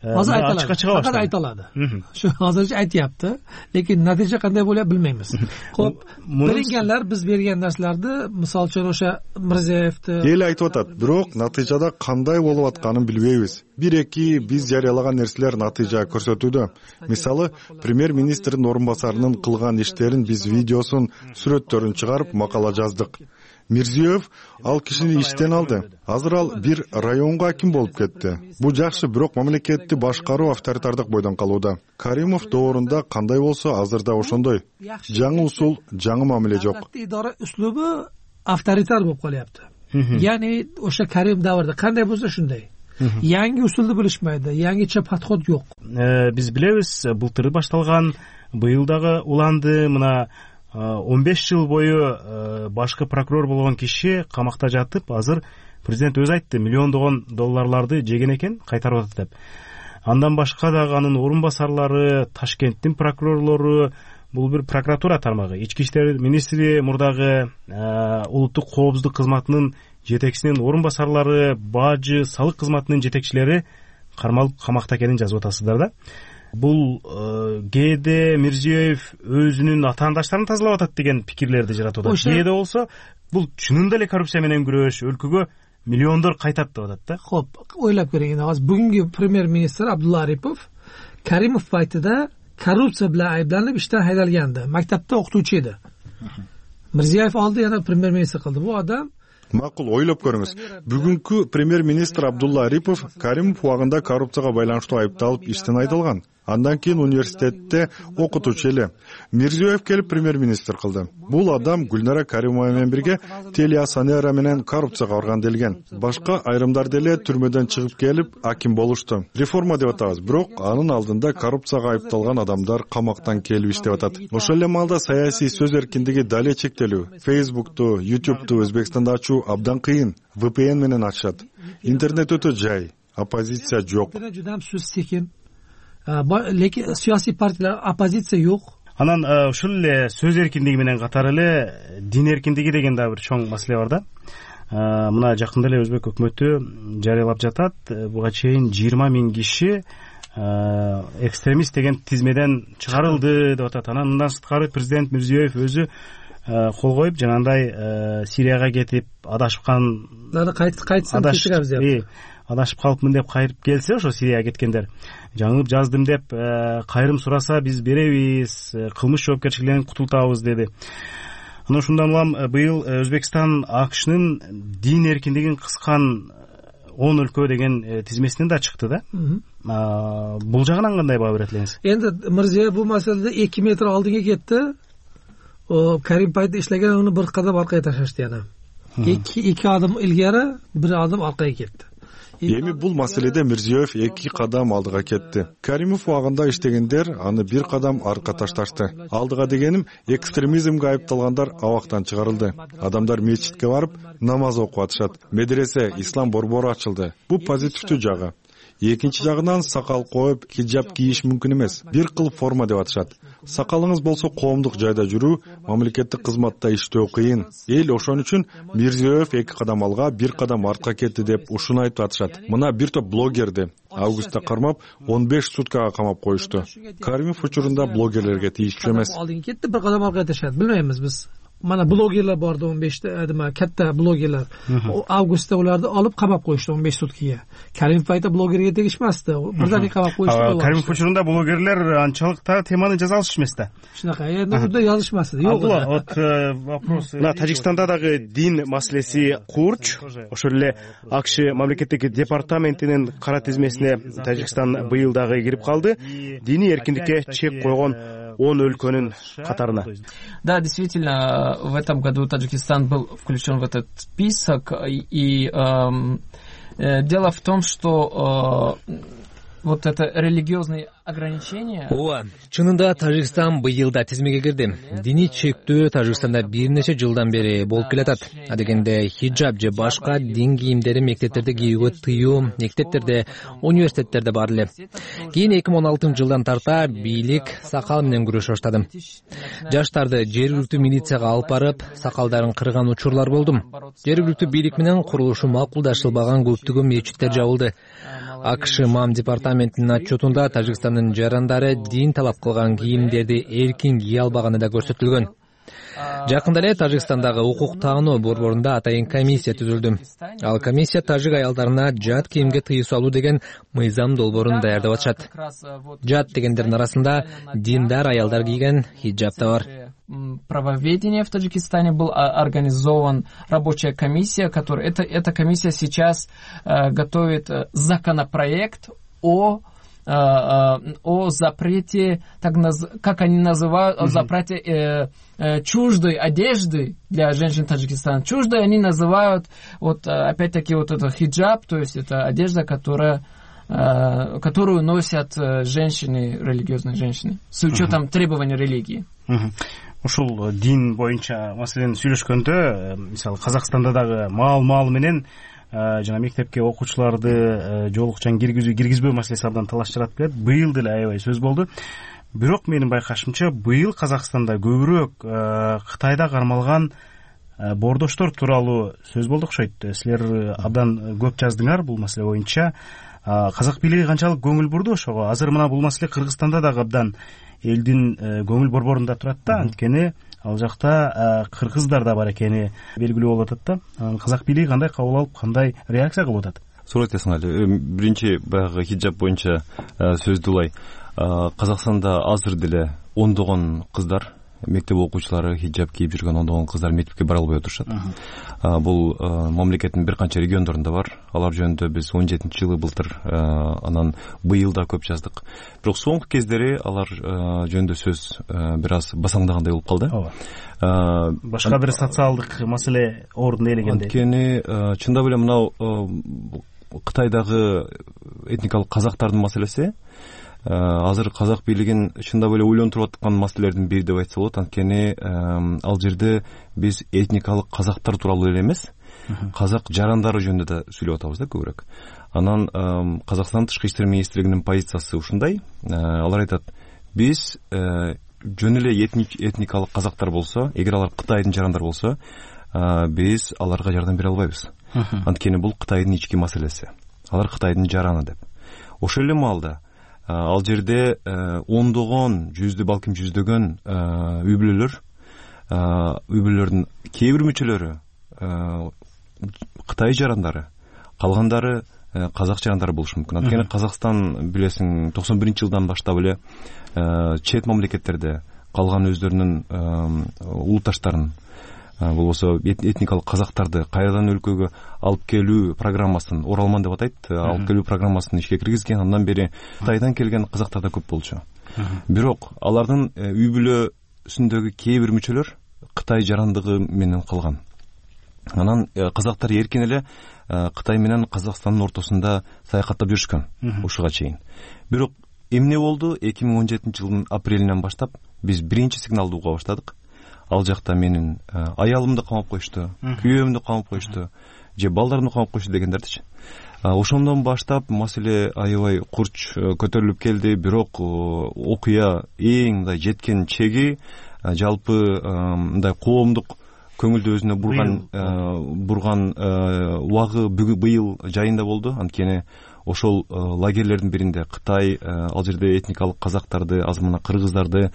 faqat aytiladi. Shu hozircha aytyapti, lekin natija qanday bo'ladi bilmaymiz. Xo'p, bilinganlar biz bergan narsalarni, misol uchun o'sha Mirziyevni el aytib o'tadi, biroq natijada qanday bo'lib atganini bilmaymiz. Bir-iki biz jariyalagan narsalar natija ko'rsatuvdi. Misoli, premier ministrning o'rinbosarining qilgan ishlarini biz videosin, suratlarini chiqarib maqola yozdik. Mirziyoyev al kishini ishdan oldi. Hozir al bir rayonga hokim bo'lib ketdi. Bu yaxshi, biroq mamlakatni boshqaruv avtoritarlik bo'ydan qoluvdi. Karimov davrida qanday bo'lsa, hozirda o'shanday. Yangi usul, yangi muomala yo'q. Idora uslubi avtoritar bo'lib qolyapti. Ya'ni o'sha Karim davrida qanday bo'lsa shunday. Yangi usulni bilishmaydi, yangicha podxod yo'q. Biz bilamiz, былтыры башталган, быйылдагы уланды, мына 15 жыл бою башкы прокурор болгон киши камакта жатып, азыр президент өзү айтты, миллиондогон долларларды жеген экен, кайтарып атат деп. Андан башка дагы анын орун басарлары, Ташкенттин прокурорлору, бул бир прокуратура тармагы, ички иштер министри мурдагы улуттук коопсуздук кызматынын жетекчисинин орун басарлары, бажы, салык кызматынын жетекчилери кармалып камакта экенин жазып атасыздар да. Бул кээде Мирзиёев өзүнүн атаандаштарын тазалап атат деген пикирлерди жаратып атат. Кээде болсо бул чынында эле коррупция менен күрөш, өлкөгө миллиондор кайтат деп атат да. Хоп, ойлоп көрөйүн. Азыр бүгүнкү премьер-министр Абдулла Арипов Каримов пайтida korrupsiya bilan ayblanib ishdan haydalgandi. Maktabda o'qituvchi edi. Mirziyoyev oldi, yana premyer-ministr qildi. Bu odam Ma'qul, o'ylab ko'ringiz. Bugungi premyer-ministr Abdulla Aripov Karimov vaqtida korrupsiyaga байланыштуу ayblab ishdan haydalgan. Andan keyin universitetda o'qituvchi edi. Mirziyoyev kelib premyer-ministr qildi. Bu odam Gulnara Karimova bilan birga Teliya Sanera bilan korrupsiyaga urgan delgan. Boshqa ayrimlar dele turmadan chiqib kelib hokim bo'lishdi. Reforma deb atamiz. Biroq anın oldinda korrupsiyaga ayblangan odamlar qamoqdan kelib ishlab atadi. O'sha malda siyosiy so'z erkinligi dalil chektildi. Facebook'da, YouTube'da O'zbekistonda achuv abdan qiyin. VPN bilan ochadi. Internet o'ta joy, oppozitsiya yo'q. Juda ham so'z sekin. Lekin siyosiy partiyalar oppozitsiya yo'q. Анан ушул эле сөз эркиндиги менен катары эле дин эркиндиги деген да бир чоң маселе бар да. Мына жакында эле өзбек өкмөтү жарыялап жатат. Буга чейин 20 000 киши экстремист деген тизмеден чыгарылды деп атат. Анан мындан сырткары президент Мирзиёев өзү кол коюп, жанагындай Сирияга кетип адашкан, адашып калыпмын деп кайрып келсе, ошо Сирияга кеткендер жаңылып жаздым деп кайрым сураса биз беребиз, кылмыш жоопкерчилигинен кутултабыз деди. Анан ушундан улам быйыл Өзбекстан АКШнын дин эркиндигин кыскан 10 өлкө деген тизмесинен да чыкты да. Бул жагынан кандай баа берет элеңиз? Эndi Мирзиёев бул маселеде 2 метр алдыңга кетти. O Karim payda ishlagan, uni bir qadam orqaga tashlashdi yana. Ikki adım ilgari, bir adım orqaga ketdi. Эми бул маселеде Мирзиёев 2 кадам алдыга кетти. Каримов вагында иштегендер аны 1 кадам арка ташташты. Алдыга дегеним, экстремизмге айыпталгандар абактан чыгарылды. Адамдар мечитке барып намаз окуп атышат. Медресе, ислам борбору ачылды. Бул позитивдүү жагы. экинчи жагынан сакал коюп хиджаб кийиш мүмкүн эмес. Бир кыл форма деп атышат. Сакалыңыз болсо коомдук жайда жүрүү, мамлекеттик кызматта иштөө кыйын. Эл ошон үчүн Мирзиёев 2 кадам алга, 1 кадам артка кетти деп ушуну айтып атышат. Мына бир топ блогерди августта кармап 15 суткага камап коюшту. Каримов учурунда блогерлерге тийиштүү эмес. Алдын кетти, 1 кадам алга ташат. Билмеймиз биз. Mana blogerlar bordi 15ta, nima katta blogerlar. Avgustda ularni olib qamab qo'yishdi 15 sutkaga. Karimov ayta blogerga tegishmasdi. Birdan qamab qo'yishdi. Karimov учурунда блогерлер анчалык да теманы жаза алышчу эмес да. Shunaqa, endi unda yozishmasdi. Yo'q. Вот вопрос. Мына Тажикстанда дагы дин маселеси курч. Ошол эле АКШ мамлекеттик департаментинин кара тизмесине Тажикстан быйыл дагы кирип калды. Диний эркиндикке чек койгон 10 өлкөнүн катарына. Да, действительно, в этом году Таджикистан был включен в этот список, и дело в том, что вот это религиозные ограничения. Ооба, чынында Тажикстан быйылда тизмеге кирди. Диний чектөө Тажикстанда бир нече жылдан бери болуп келатат. Адегенде хиджаб же башка дин кийимдери мектептерде кийүүгө тыюу, мектептерде, университеттерде бар эле. Кийин 2016-жылдан тарта бийлик сакал менен күрөшө баштады. Жаштарды жергиликтүү милицияга алып барып, сакалдарын кырган учурлар болду. Жергиликтүү бийлик менен курулушу макулдашылбаган көптөгөн мечиттер жабылды. АКШ МАМ департаментинин отчетунда Тажикстандын жарандары дин талап кылган кийимдерди эркин кие албаганы да көрсөтүлгөн. Жакында эле Тажикстандагы укук таануу борборунда атайын комиссия түзүлдү. Ал комиссия тажик аялдарына жат кийимге тыюу салуу деген мыйзам долбоорун даярдап атышат. Жат дегендердин арасында диндар аялдар кийген хиджаб да бар. Правоведения в Таджикистане был организован рабочая комиссия, которая эта комиссия сейчас готовит законопроект о запрете, как они называют, о запрете чуждой одежды для женщин Таджикистана. Чуждой они называют, вот опять-таки вот это хиджаб, то есть это одежда, которую носят женщины, религиозные женщины, с учетом требований религии. Ушул дин боюнча маселени сүйлөшкөндө, мисалы Казакстанда дагы мал менен жана мектепке окуучуларды жолукчан киргизбөө маселеси абдан талаштырат келет. Быйыл деле аябай сөз болду. Бирок менин байкашымча быйыл Казакстанда көбүрөөк Кытайда кармалган бордоштор тууралуу сөз болду окшойт. Силер абдан көп жаздыңар бул маселе боюнча. Казак бийлиги канчалык көңүл бурду ошого? Азыр мына бул маселе Кыргызстанда дагы абдан элдин көңүл борборунда турат да, анткени ал жакта кыргыздар да бар экени белгилүү болуп атат да. Казак бийлиги кандай кабыл алып, кандай реакция кылып атат? Сурат айтасыңар. Биринчи баягы хиджаб боюнча сөздү улай. Казакстанда азыр деле ондогон кыздар, мектеп окуучулары хиджаб кийип жүргөн ондогон кыздар мектепке бара албай отурушат. Бул мамлекеттин бир канча региондорунда бар. Алар жөнүндө биз 17-жылы былтыр, анан быйыл да көп жаздык. Бирок соңку кездери алар жөнүндө сөз бир аз басаңдагандай болуп калды. Башка бир социалдык маселе ордун ээлегенде. Анткени чындап эле мынау Кытайдагы этникалык казактардын маселеси азыр казак бийлигин чындап эле ойлонтуруп аткан маселелердин бири деп айтса болот. Анткени ал жерде биз этникалык казактар тууралуу эле эмес, казак жарандары жөнүндө да сүйлөп атабыз да көбүрөөк. Анан Казакстан тышкы иштер министрлигинин позициясы ушундай. Алар айтат, биз жөн эле этникалык казактар болсо, эгер алар Кытайдын жарандары болсо, биз аларга жардам бере албайбыз. Анткени бул Кытайдын ички маселеси. Алар Кытайдын жараны деп. Ошол эле маалда ал жерде ондогон, балким жүздөгөн үй-бүлөлөрдүн кээ бир мүчөлөрү Кытай жарандары, калгандары казак жарандары болушу мүмкүн. Анткени Казакстан билесиң 91-жылдан баштап эле чет мамлекеттерде калган өздөрүнүн улутташтарын, болбосо этникалык казактарды кайрадан өлкөгө алып келүү программасын, Оралман деп атайт, алып келүү программасын ишке киргизген. Андан бери Кытайдан келген казактар да көп болчу. Бирок алардын үй-бүлөсүндөгү кээ бир мүчөлөр Кытай жарандыгы менен калган. Анан казактар эркин эле Кытай менен Казакстандын ортосунда саякаттап жүрүшкөн ушуга чейин. Бирок эмне болду? 2017-жылдын апрелинен баштап биз биринчи сигналды уга баштадык. Ал жакта менин аялымды камап коюшту, күйөөмдү камап коюшту, же балдарымды камап коюшту дегендердичи. Ошондон баштап маселе аябай курч көтөрүлүп келди, бирок окуя эң мындай жеткен чеги жалпы мындай коомдук көңүлдү өзүнө бурган убагы быйыл жайында болду. Анткени ошол лагерлердин биринде Кытай ал жерде этникалык казактарды, азмана кыргыздарды,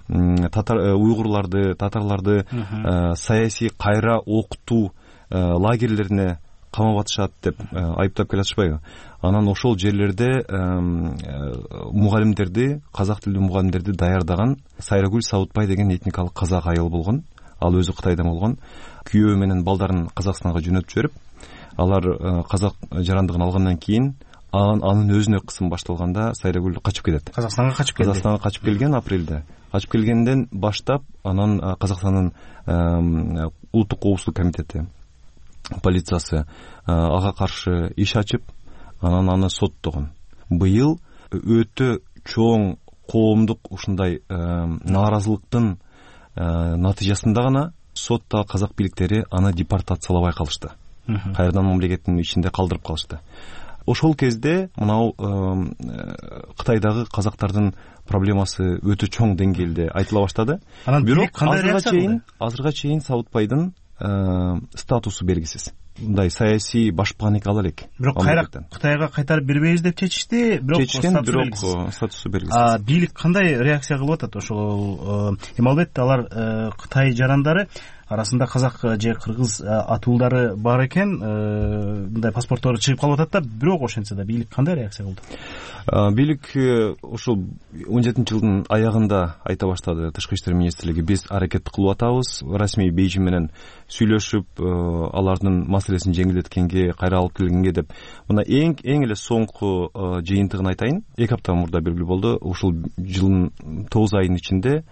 уйгурларды, татарларды саясий кайра окутуу лагерлерине камап атышат деп айыптап келатышпайбы? Анан ошол жерлерде мугалимдерди, казак тилдүү мугалимдерди даярдаган Сайрагүл Сабытбай деген этникалык казак айыл болгон. Ал өзү Кытайдан болгон. Күйөө менен балдарын Казакстанга жөнөтүп жиберип, алар казак жарандыгын алгандан кийин анын өзүнө кысым башталганда Сайрагүл качып кетет. Казакстанга качып келген апрелде. Качып келгенден баштап анан Казакстандын улуттук коопсуздук комитети, полициясы ага каршы иш ачып, анан аны соттогон. Быйыл өтө чоң коомдук ушундай нааразылыктын натыйжасында гана сотто казак бийликтери аны депортациялабай калышты. Кайрадан мамлекеттин ичинде калдырып калышты. Ошол кезде мынау Кытайдагы казактардын проблемасы өтө чоң деңгээлде айтыла баштады. Бирок азырга чейин Сабытбайдын статусу белгисиз. Мындай саясий башпаник ала элек. Бирок Кытайга кайтарып бербейбиз деп чечишти, бирок статусу белгисиз. Бийлик кандай реакция кылып атат? Ошол эми албетте алар Кытай жарандары арасында казак же кыргыз атуулдары бар экен, мындай паспорттору чыгып калып атат да, бирок ошентсе да бийлик кандай реакция кылды? Бийлик ошол 17-жылдын аягында айта баштады. Тышкы иштер министрлиги биз аракет кылып атабыз, расмий Бейжиң менен сүйлөшүп, алардын маселесин жеңилдеткенге, кайра алып келгенге деп. Мына эң эле соңку жыйынтыгын айтайын. 2 апта мурда белгилүү болду. Ушул жылдын 9 айынын ичинде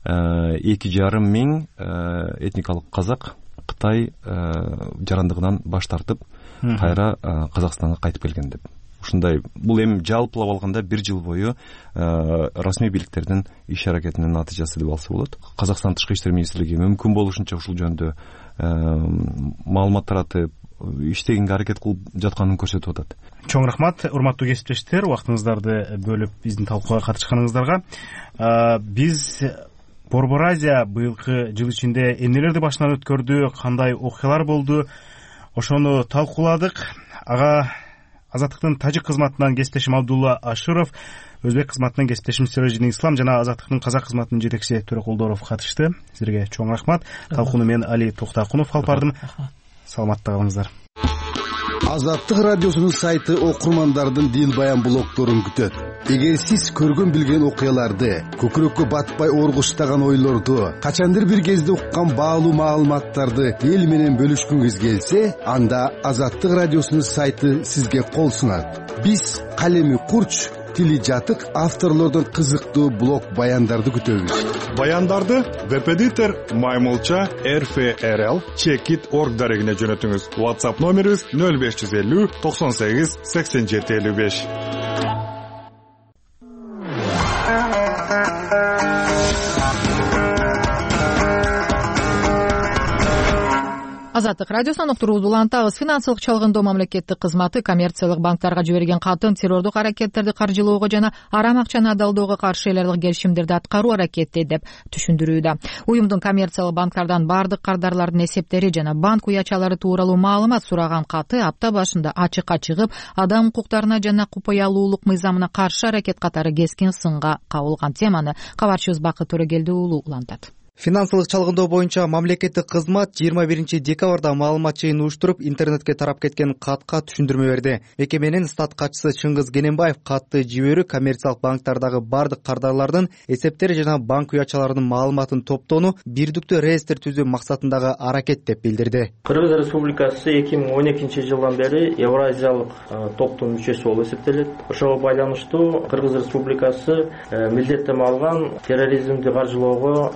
2,5 миң этникалык казак Кытай жарандыгынан баш тартып, кайра Казакстанга кайтып келген деп. Ушундай, бул эми жалпылап алганда 1 жыл бою расмий бийликтердин иш аракетинин натыйжасы деп алса болот. Казакстан тышкы иштер министрлиги мүмкүн болушунча ушул жөнүндө маалымат таратып, иштегенге аракет кылып жатканын көрсөтүп атат. Чоң рахмат, урматтуу кесиптештер, убактыңыздарды бөлүп биздин талкууга катышканыңыздарга. Биз Борбор Азия быйылкы жыл ичинде эмнелерди башынан өткөрдү, кандай окуялар болду, ошону талкууладык. Ага Азаттыктын тажик кызматынан кесиптешим Абдулла Аширов, өзбек кызматынан кесиптешим Сиражидин Ислам жана Азаттыктын казак кызматынын жетекчиси Төрөкулдоров катышты. Силерге чоң рахмат. Талкууну мен Али Токтакунов алып бардым. Саламатта калыңыздар. Азаттык радиосунун сайты окурмандардын дил баян блогдорун күтөт. Эгер сиз көргөн билген окуяларды, көкүрөккө батпай оргуштаган ойлорду, качандыр бир кезде уккан баалуу маалыматтарды эл менен бөлүшкүңүз келсе, анда Азаттык радиосунун сайты сизге кол сунат. Биз калеми курч, тили жатык авторлордон кызыктуу блог баяндарды күтөбүз. Баяндарды веб-эдитор Маймылча RFRL Checkit.org дарегине жөнөтүңүз. WhatsApp номерибиз 0550 98 87 55. Азаттык радиосунан уктуруубузду улантабыз. Финансылык чалгындоо мамлекеттик кызматы коммерциялык банктарга жиберген катын террордук аракеттерди каржылоого жана арам акчаны адалдоого каршы эл аралык келишимдерди аткаруу аракети деп түшүндүрүүдө. Уюмдун коммерциялык банктардан бардык кардарлардын эсептери жана банк уячалары тууралуу маалымат сураган каты апта башында ачыкка чыгып, адам укуктарына жана купаялуулук мыйзамына каршы аракет катары кескин сынга кабылган. Теманы кабарчыбыз Бакыт Төрөгелди уулу улантат. Финансылык чалгындоо боюнча мамлекеттик кызмат 21-декабрда маалымат жыйын уюштуруп, интернетке тарап кеткен катка түшүндүрмө берди. Мекеменин стат катчысы Чыңгыз Кененбаев катты жиберүү коммерциялык банктардагы бардык кардарлардын эсептери жана банк уячаларынын маалыматын топтоону, бирдиктүү реестр түзүү максатындагы аракет деп билдирди. Кыргыз Республикасы 2012-жылдан бери Евразиялык топтун мүчөсү болуп эсептелет. Ошого байланыштуу Кыргыз Республикасы милдеттеме алган терроризмди каржылоого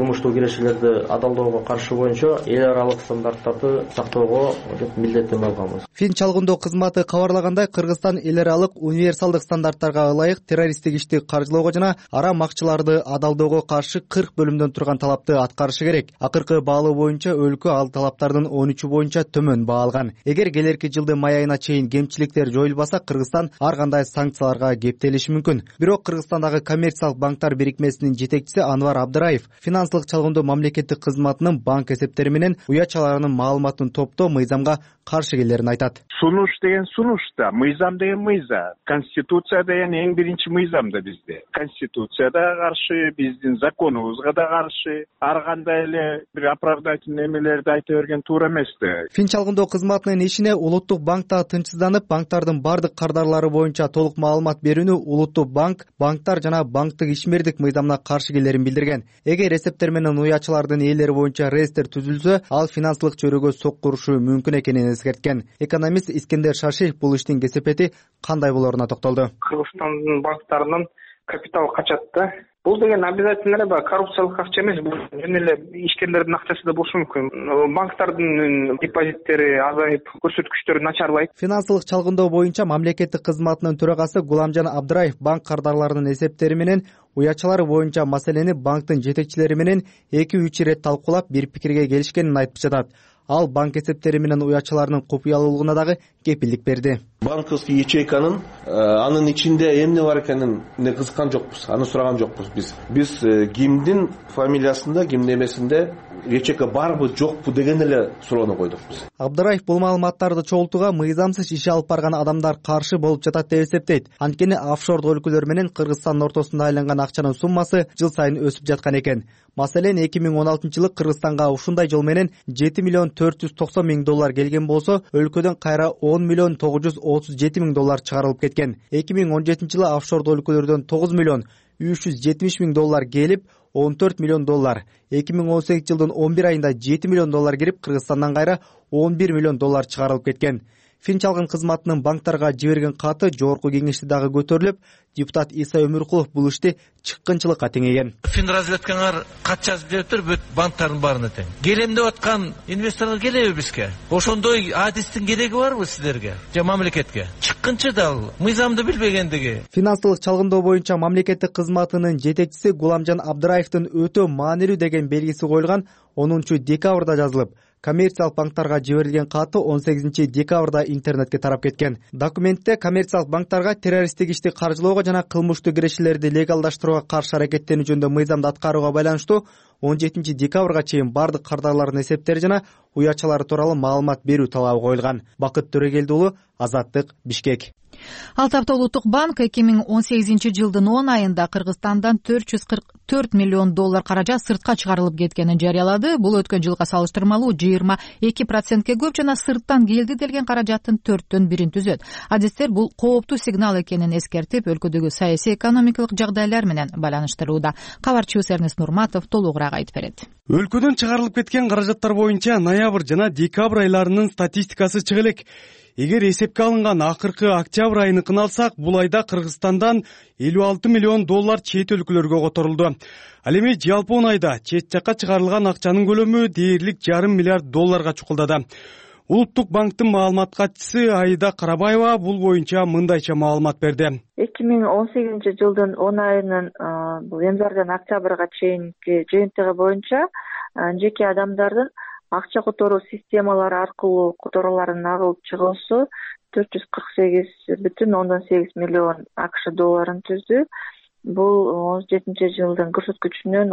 кылмыштуу кирешелерди адалдоого каршы боюнча эл аралык стандарттарды сактоого милдеттенме алганбыз. Фин чалгындоо кызматы кабарлагандай, Кыргызстан эл аралык универсалдык стандарттарга ылайык террористтик ишти каржылоого жана арам акчаларды адалдоого каршы 40 бөлүмдөн турган талапты аткарышы керек. Акыркы баалоо боюнча өлкө ал талаптардын 13 боюнча төмөн баалган. Эгер келерки жылдын май айына чейин кемчиликтер жоюлбаса, Кыргызстан ар кандай санкцияларга кептелиши мүмкүн. Бирок Кыргызстандагы коммерциялык банктар бирикмесинин жетекчиси Анвар Абдыраев финансылык чалгындоо мамлекеттик кызматынын банк эсептери менен уячаларынын маалыматын топтоо мыйзамга каршы келерин айтат. Сунуш деген сунуш да, мыйзам деген мыйзам. Конституция деген эң биринчи мыйзам да бизде. Конституция да каршы, биздин законубузга да каршы. Ар кандай эле бир оправдательный эмелерди айта берген туура эмес да. Фин чалгындоо кызматынын ишине улуттук банкта тынчсызданып, банктардын бардык кардарлары боюнча толук маалымат берүүнү улуттук банктар жана банктык ишмердик мыйзамына каршы келерин билдирген. Эгер эсептер менен уячалардын ээлери боюнча реестр түзүлсө, ал финансылык чөйрөгө соккурушу мүмкүн экенин эскерткен. Экономист Искендер Шашиев бул иштин кесепети кандай болоруна токтолду. Кыргызстандын банктарынын капиталы качат да. Бул деген обязательно коррупциялык акча эмес, бул жөн эле ишкерлердин акчасы да болушу мүмкүн. Банктардын депозиттери азайып, көрсөткүчтөрү начарлайт. Финансылык чалгындоо боюнча мамлекеттик кызматынын төрагасы Гуламжан Абдыраев банк кардарларынын эсептери менен уячалары боюнча маселени банктын жетекчилери менен 2-3 ирет талкуулап бир пикирге келишкенин айтып жатат. Ал банк эсептери менен уячаларынын купуялуулугуна дагы кепилдик берди. Банковский ячейканын анын ичинде эмне бар экенин кызыккан жокпуз, аны сураган жокпуз биз. Биз кимдин фамилиясында, кимдин эмесинде ячейка барбы, жокпу деген эле суроону койдук биз. Абдыраев бул маалыматтарды чогултууга мыйзамсыз иш алып барган адамдар каршы болуп жатат деп эсептейт. Анткени офшордук өлкөлөр менен Кыргызстандын ортосунда айланган акчанын суммасы жыл сайын өсүп жаткан экен. Маселен 2016-жылы Кыргызстанга ушундай жол менен 7 миллион 490 миң доллар келген болсо, өлкөдөн кайра 10 миллион 937 миң доллар чыгарылып кеткен. 2017-жылы офшордук өлкөлөрдөн 9 миллион 370 миң доллар келип, 14 миллион доллар. 2018 жылдын 11 айында 7 миллион доллар кирип, Кыргызстандан кайра 11 миллион доллар чыгарылып кеткен. Фин чалгын кызматынын банктарга жиберген каты жогорку кеңеште дагы көтөрүлүп, депутат Иса Өмүркулов бул ишти чыккынчылыкка теңеген. Фин разведкаңар кат жазып бериптир, бүт банктардын баарына тең. Келем деп аткан инвесторлор келеби бизге? Ошондой адистин кереги барбы силерге? Же мамлекетке? Чыккынчы дал мыйзамды билбегендиги. Финансылык чалгындоо боюнча мамлекеттик кызматынын жетекчиси Гуламжан Абдыраевдин өтө маанилүү деген белгиси коюлган 10 декабрда жазылып, коммерциялык банктарга жиберилген каты 18 декабрда интернетке тарап кеткен. Документте коммерциялык банктарга террористтик ишти каржылоого жана кылмыштуу кирешелерди легалдаштырууга каршы аракеттенүү жөнүндө мыйзамды аткарууга байланыштуу 17 декабрга чейин бардык кардарлардын эсептери жана уячалары тууралуу маалымат берүү талабы коюлган. Бакыт Төрөгелди уулу, Азаттык, Бишкек. Ал тапта Улуттук банк 2018 жылдын 10 айында Кыргызстандан 444 миллион доллар каражат сыртка чыгарылып кеткенин жарыялады. Бул өткөн жылга салыштырмалуу 22%ке көп жана сырттан келди делген каражаттын 4/1 түзөт. Адистер бул кооптуу сигнал экенин эскертип, өлкөдөгү саясий экономикалык жагдайлар менен байланыштырууда. Кабарчыбыз Эрнест Нурматов толугураак айтып берет. Өлкөдөн чыгарылып кеткен каражаттар боюнча ноябрь жана декабрь айларынын статистикасы чыга элек. Эгер эсепке алынган акыркы октябрь айыныкын алсак, бул айда Кыргызстандан 56 миллион доллар чет өлкөлөргө которулду. Ал эми жалпы 10 айда чет жакка чыгарылган акчанын көлөмү дээрлик 0,5 миллиард долларга чукулдады. Улуттук банктын маалымат катчысы Аида Карабаева бул боюнча мындайча маалымат берди. 2018 жылдын 10 айынын бул январдан октябрга чейинки жыйынтыгы боюнча жеке адамдардын акча которуу системалары аркылуу которууларын агылып чыгуусу 448,8 миллион АКШ долларын түздү. Бул 17 жылдын көрсөткүчүнөн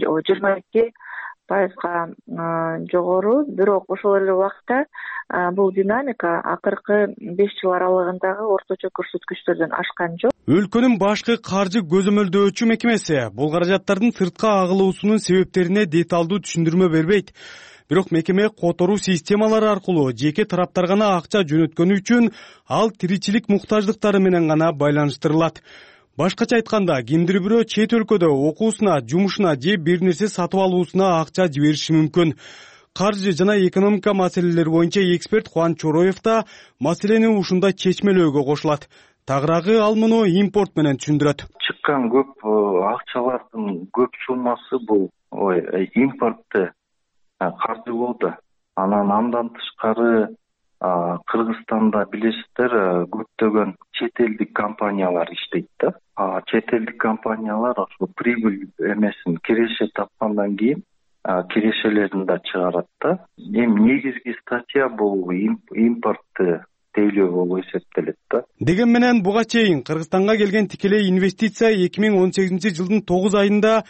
22%га жогору. Бирок ошол эле убакта бул динамика акыркы 5 жыл аралыгындагы орточо көрсөткүчтөрдөн ашкан жок. Өлкөнүн башкы каржы көзөмөлдөөчү мекемеси бул каражаттардын сыртка агылуусунун себептерине деталдуу түшүндүрмө бербейт. Бирок мекеме которуу системалары аркылуу жеке тараптар гана акча жөнөткөнү үчүн ал тиричилик муктаждыктары менен гана байланыштырылат. Башкача айтканда, кимдир бирөө чет өлкөдө окуусуна, жумушуна же бир нерсе сатып алуусуна акча жибериши мүмкүн. Каржы жана экономика маселелери боюнча эксперт Кубан Чороев да маселени ушундай чечмелөөгө кошулат. Тагыраагы ал муну импорт менен түшүндүрөт. Чыккан көп акчалардын көп суммасы бул импортты каржылоодо. Анан андан тышкары Кыргызстанда билесиздер көптөгөн чет элдик компаниялар иштейт да. Чет элдик компаниялар ошо прибыль эмесин киреше тапкандан кийин кирешелерин да чыгарат да. Эми негизги статья бул импортты тейлөө болуп эсептелет да. Деген менен буга чейин Кыргызстанга келген тикелей инвестиция 2018-жылдын 9 айында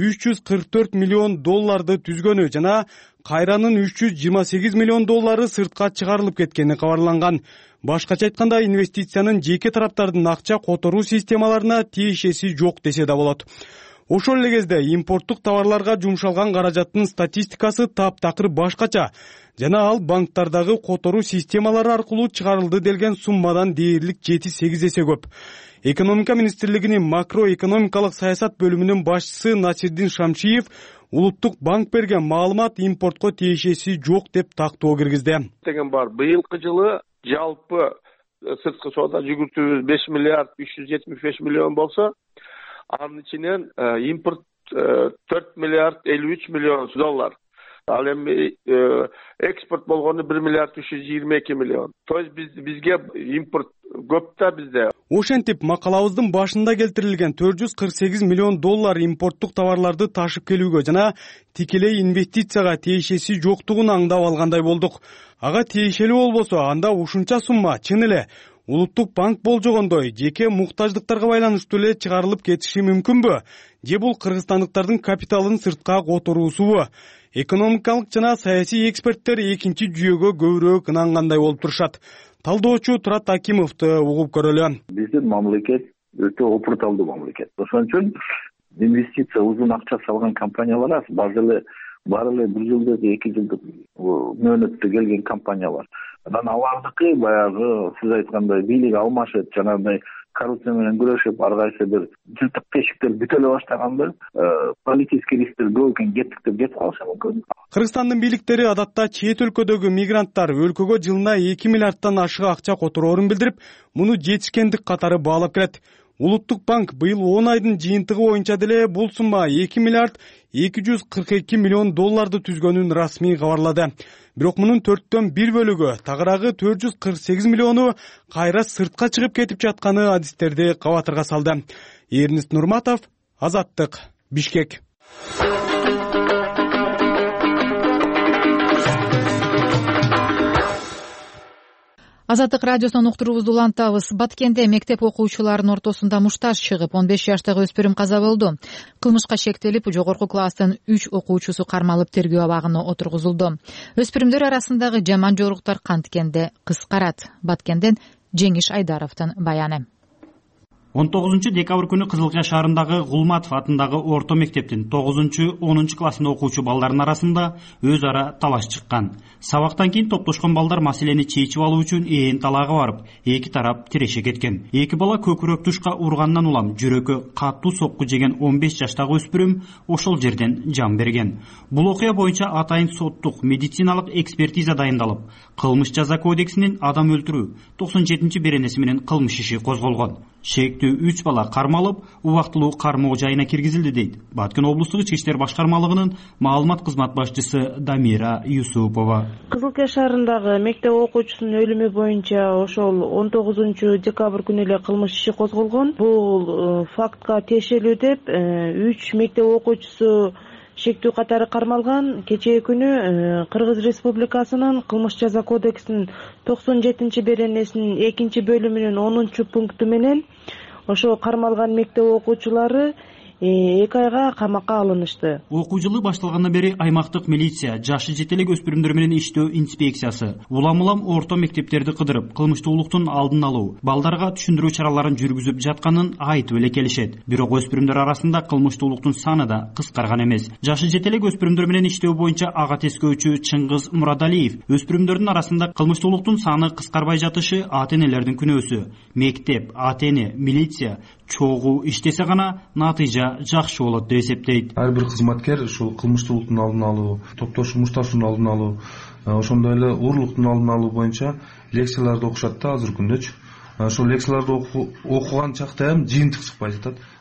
344 миллион долларды түзгөнү жана кайранын 328 миллион доллары сыртка чыгарылып кеткени кабарланган. Башкача айтканда, инвестициянын жеке тараптардын акча которуу системаларына тиешеси жок десе да болот. Ошол эле кезде импорттук товарларга жумшалган каражаттын статистикасы таптакыр башкача жана ал банктардагы которуу системалары аркылуу чыгарылды делген суммадан дээрлик 7-8 эсе көп. Экономика министрлигинин макроэкономикалык саясат бөлүмүнүн башчысы Насирдин Шамшиев Улуттук банк берген маалымат импортко тиешеси жок деп тактоо киргизди. Деген бар. Быйылкы жылы жалпы сырткы соода жүгүртүүбүз 5 миллиард 375 миллион болсо, анын ичинен импорт 4 миллиард 53 миллион доллар. Ал эми экспорт болгону 1 миллиард 322 миллион. То есть бизге импорт көп да бизде. Ошентип макалабыздын башында келтирилген 448 миллион доллар импорттук товарларды ташып келүүгө жана тикелей инвестицияга тиешеси жоктугун аңдап алгандай болдук. Ага тиешелүү болбосо, анда ушунча сумма чын эле Улуттук банк болжогондой жеке муктаждыктарга байланыштуу эле чыгарылып кетиши мүмкүнбү? Же бул кыргызстандыктардын капиталын сыртка которуусубу? Экономикалык жана саясий эксперттер экинчи жүйөгө көбүрөөк ынангандай болуп турушат. Талдоочу Турат Акимовду угуп көрөлү. Биздин мамлекет өтө опурталдуу мамлекет. Ошон үчүн инвестиция узун акча салган компаниялар аз. Баары эле 1 жылдык, 2 жылдык мөөнөттө келген компаниялар. Анан алардыкы баягы сиз айткандай бийлик алмашып, жанагындай коррупция менен күрөшүп, ар кайсы бир жыртык тешиктер бүтө эле баштаганда, политический рисктер көп экен, кеттик деп кетип калышы мүмкүн. Кыргызстандын бийликтери адатта чет өлкөдөгү мигранттар өлкөгө жылына 2 миллиарддан ашык акча котороорун билдирип, муну жетишкендик катары баалап келет. Улуттук банк быйыл 10 айдын жыйынтыгы боюнча деле бул сумма 2 миллиард 242 миллион долларды түзгөнүн расмий кабарлады. Бирок мунун 4төн 1 бөлүгү, тагыраагы 448 миллиону кайра сыртка чыгып кетип жатканы адистерди кабатырга салды. Эрнест Нурматов, Азаттык, Бишкек. Азаттык радиосунан уктуруубузду улантабыз. Баткенде мектеп окуучуларынын ортосунда мушташ чыгып, 15 жаштагы өспүрүм каза болду. Кылмышка шектелип, жогорку класстын 3 окуучусу кармалып тергөө абагына отургузулду. Өспүрүмдөр арасындагы жаман жоруктар канткенде кыскарат. Баткенден Жеңиш Айдаровдун баяны. 19 декабрь күнү Кызылкая шаарындагы Гулматов атындагы орто мектептин 9-10 классында окуучу балдардын арасында өз ара талаш чыккан. Сабактан кийин топтошкон балдар маселени чечип алуу үчүн ээн талаага барып, эки тарап тиреше кеткен. Эки бала көкүрөк тушка ургандан улам жүрөккө катуу сокку жеген 15 жаштагы өспүрүм ошол жерден жан берген. Бул окуя боюнча атайын соттук медициналык экспертиза дайындалып, кылмыш жаза кодексинин адам өлтүрүү 97-беренеси менен кылмыш иши козголгон. Шектүү 3 бала кармалып, убактылуу кармоо жайына киргизилди дейт Баткен облустук ички иштер башкармалыгынын маалымат кызмат башчысы Дамира Юсупова. Кызылкая шаарындагы мектеп окуучусунун өлүмү боюнча ошол 19 декабрь күнү эле кылмыш иши козголгон. Бул фактка тиешелүү деп 3 мектеп окуучусу шектүү катары кармалган. Кечээ күнү Кыргыз Республикасынын кылмыш жаза кодексинин 97-беренесинин 2-бөлүмүнүн 10-пункту менен ошо кармалган мектеп окуучулары 2 айга камакка алынышты. Окуу жылы башталгандан бери аймактык милиция жашы жетелек өспүрүмдөр менен иштөө инспекциясы улам-улам орто мектептерди кыдырып, кылмыштуулуктун алдын алуу, балдарга түшүндүрүү чараларын жүргүзүп жатканын айтып эле келишет. Бирок өспүрүмдөр арасында кылмыштуулуктун саны да кыскарган эмес. Жашы жетелек өспүрүмдөр менен иштөө боюнча ага тескөөчү Чыңгыз Мурадалиев өспүрүмдөрдүн арасында кылмыштуулуктун саны кыскарбай жатышы ата-энелердин күнөөсү. Мектеп, ата-эне, милиция чогуу иштесе гана натыйжа жакшы болот деп эсептейт. Ар бир кызматкер ушул кылмыштуулуктун алдын алуу, топтошуу мушташуунун алдын алуу, ошондой эле уурлуктун алдын алуу боюнча лекцияларды окушат да азыркы күндөчү. Ошол лекцияларды окуган чакта жыйынтык чыкпай жатат.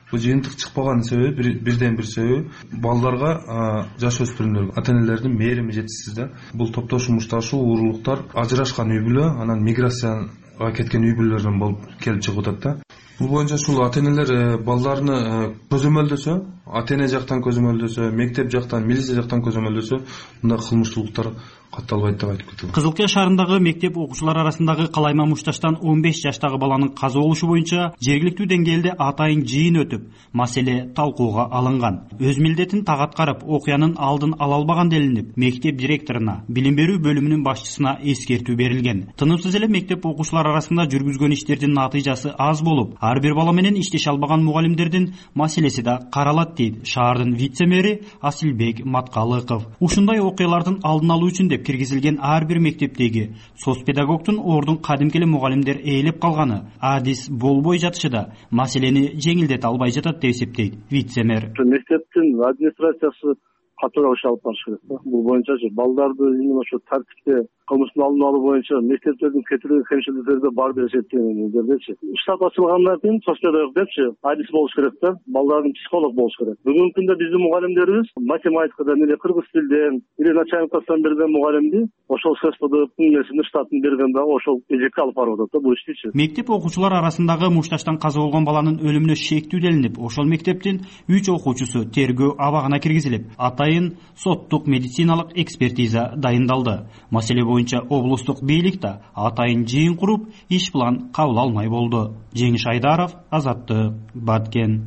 бул жыйынтык чыкпаган себеби бирден бир себеби балдарга жаш өспүрүмдөргө ата энелердин мээрими жетишсиз да. Бул топтош мушташуу уурулуктар ажырашкан үй бүлө анан миграцияга кеткен үй бүлөлөрдөн болуп келип чыгып атат да. Бул боюнча ушул ата энелер балдарыны көзөмөлдөсө, ата эне жактан көзөмөлдөсө, мектеп жактан, милиция жактан көзөмөлдөсө, мындай кылмыштуулуктар катталбайт деп айтып кетем. Кызыл Кия шаарындагы мектеп окуучулары арасындагы калайма мушташтан 15 жаштагы баланын каза болушу боюнча жергиликтүү деңгээлде атайын жыйын өтүп, маселе талкууга алынган. Өз милдетин так аткарып, окуянын алдын ала албаган делинип, мектеп директоруна, билим берүү бөлүмүнүн башчысына эскертүү берилген. Тынымсыз эле мектеп окуучулары арасында жүргүзгөн иштердин натыйжасы аз болуп, ар бир бала менен иштеше албаган мугалимдердин маселеси да каралат дейт шаардын вице-мэри Асилбек Маткалыков. Ушундай окуялардын алдын алуу үчүн деп киргизилген ар бир мектептеги соцпедагогдун ордун кадимки эле мугалимдер ээлеп калганы адис болбой жатышы да маселени жеңилдете албай жатат деп эсептейт вице-мэр. Мектептин администрациясы катуураак иш алып барыш керек да. Бул боюнча балдарды именно ошо тартипте кылмыштын алдын алуу боюнча мектептердин кетирген кемчиликтери бар деп эсептейминчи. Штат ачылгандан кийин соцпедагог депчи адис болуш керек да, балдардын психолог болуш керек. Бүгүнкү күндө биздин мугалимдерибиз математикадан или кыргыз тилден или начальник класстан берген мугалимди ошол ССПД штатын берген дагы ошол эжекке алып барып атат да бул иштичи. Мектеп окуучулары арасындагы мушташтан каза болгон баланын өлүмүнө шектүү делинип, ошол мектептин 3 окуучусу тергөө абагына киргизилип, атайын соттук медициналык экспертиза дайындалды. Маселе боюнча облустук бийлик да атайын жыйын куруп, иш план кабыл алмай болду. Жеңиш Айдаров, Азаттык, Баткен.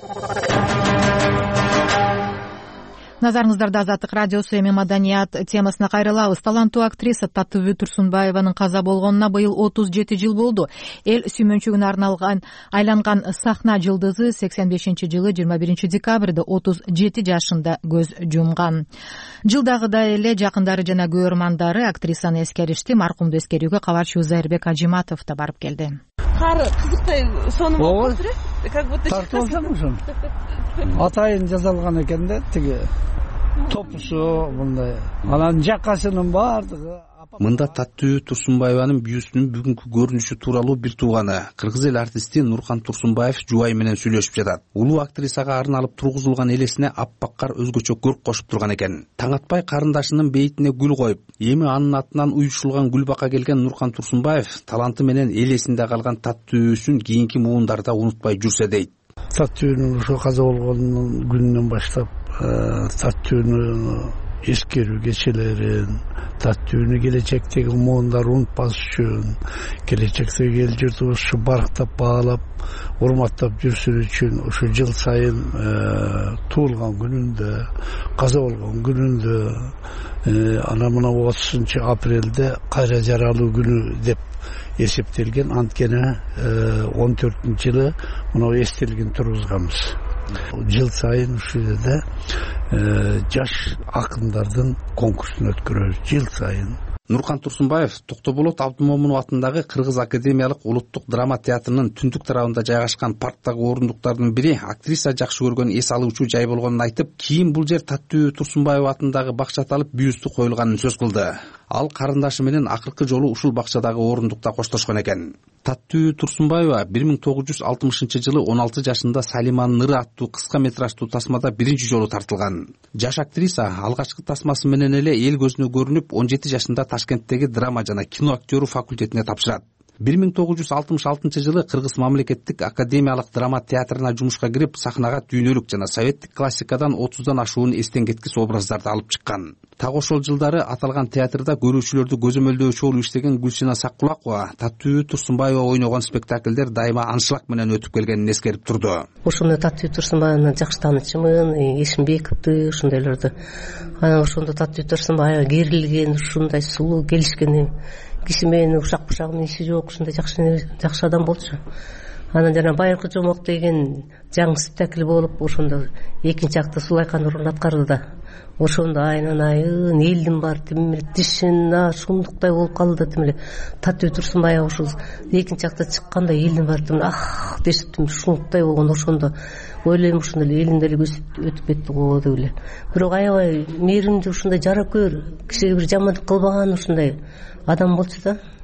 Назарыңыздарда Азаттык радиосу эми маданият темасына кайрылабыз. Таланттуу актриса Татыбү Турсунбаеванын каза болгонуна быйыл 37 жыл болду. Эл сүймөнчүгүнө айланган сахна жылдызы 85-жылы 21 декабрда 37 жашында көз жумган. Жылдагыдай эле жакындары жана көрөрмандары актрисаны эскеришти. Маркумду эскерүүгө кабарчы Зайырбек Ажиматов да барып келди. Кары кызыктай сонун болуп тур э? Как будто тартып алсам ошо. Атайын жазалган экен да тиги топусу мындай. Анан жакасынын баардыгы Мында Татыбү Турсунбаеванын бүйүсүнүн бүгүнкү көрүнүшү тууралуу бир тууганы кыргыз эл артисти Нуркан Турсунбаев жубайы менен сүйлөшүп жатат. Улуу актрисага арналып тургузулган элесине аппак кар өзгөчө көрк кошуп турган экен. Таң атпай карындашынын бейитине гүл коюп, эми анын атынан уюшулган гүлбакка келген Нуркан Турсунбаев таланты менен эл эсинде калган Татыбүсүн кийинки муундарда унутпай жүрсө дейт. Татыбүнүн ошо каза болгонунун күнүнөн баштап Татыбүнү эскерүү кечелерин, Татыбүнү келечектеги муундар унутпаш үчүн, келечектеги эл журтубузчу барктап баалап, урматтап жүрсүн үчүн ушу жыл сайын туулган күнүндө, каза болгон күнүндө, ана мына 30-апрелде кайра жаралуу күнү деп эсептелген. Анткени 14-жылы мына эстелигин тургузганбыз. Жыл сайын ушул жерде жаш акындардын конкурсун өткөрөбүз жыл сайын. Нуркан Турсунбаев Токтоболот Абдымомунов атындагы Кыргыз академиялык улуттук драма театрынын түндүк тарабында жайгашкан парктагы орундуктардын бири актриса жакшы көргөн эс алуучу жай болгонун айтып, кийин бул жер Татыбү Турсунбаева атындагы бакчада аталып бюсту коюлганын сөз кылды. Ал карындашы менен акыркы жолу ушул бакчадагы орундукта коштошкон экен. Татыбү Турсунбаева 1960-жылы 16 жашында Салиманын ыры аттуу кыска метраждуу тасмада биринчи жолу тартылган. Жаш актриса алгачкы тасмасы менен эле эл көзүнө көрүнүп, 17 жашында Ташкенттеги драма жана кино актёру факультетине тапшырат. 1966-жылы Кыргыз мамлекеттик академиялык драма театрына жумушка кирип, сахнага дүйнөлүк жана советтик классикадан 30дан ашуун эстен кеткис образдарды алып чыккан. Так ошол жылдары аталган театрда көрүүчүлөрдү көзөмөлдөөчү болуп иштеген Гүлсина Саккулакова Татыбү Турсунбаева ойногон спектакльдер дайыма аншлаг менен өтүп келгенин эскерип турду. Ошондой Татыбү Турсунбаеваны жакшы таанычымын, Эшимбековду, ошондойлорду. Анан ошондо Татыбү Турсунбаева керилген, ушундай сулуу келишкен киши менен ушак бушагынын иши жок, ушундай жакшы адам болчу. Анан жана Байыркы Жомок деген жаңы спектакль болуп, ошондо экинчи акты Сулайкан орун аткарды да. Ошондо айнан элдин бар тимеле тишин шумдуктай болуп калды тимеле. Татыбү Турсунбаева ошол экинчи акта чыкканда элдин бар тимеле дешип шумдуктай болгон. Ошондо ойлойм ушундай эле элин деле өтүп кетти го деп эле. Бирок аябай мээримдүү ушундай жаракөр, кишиге бир жамандык кылбаган ушундай адам болчу да.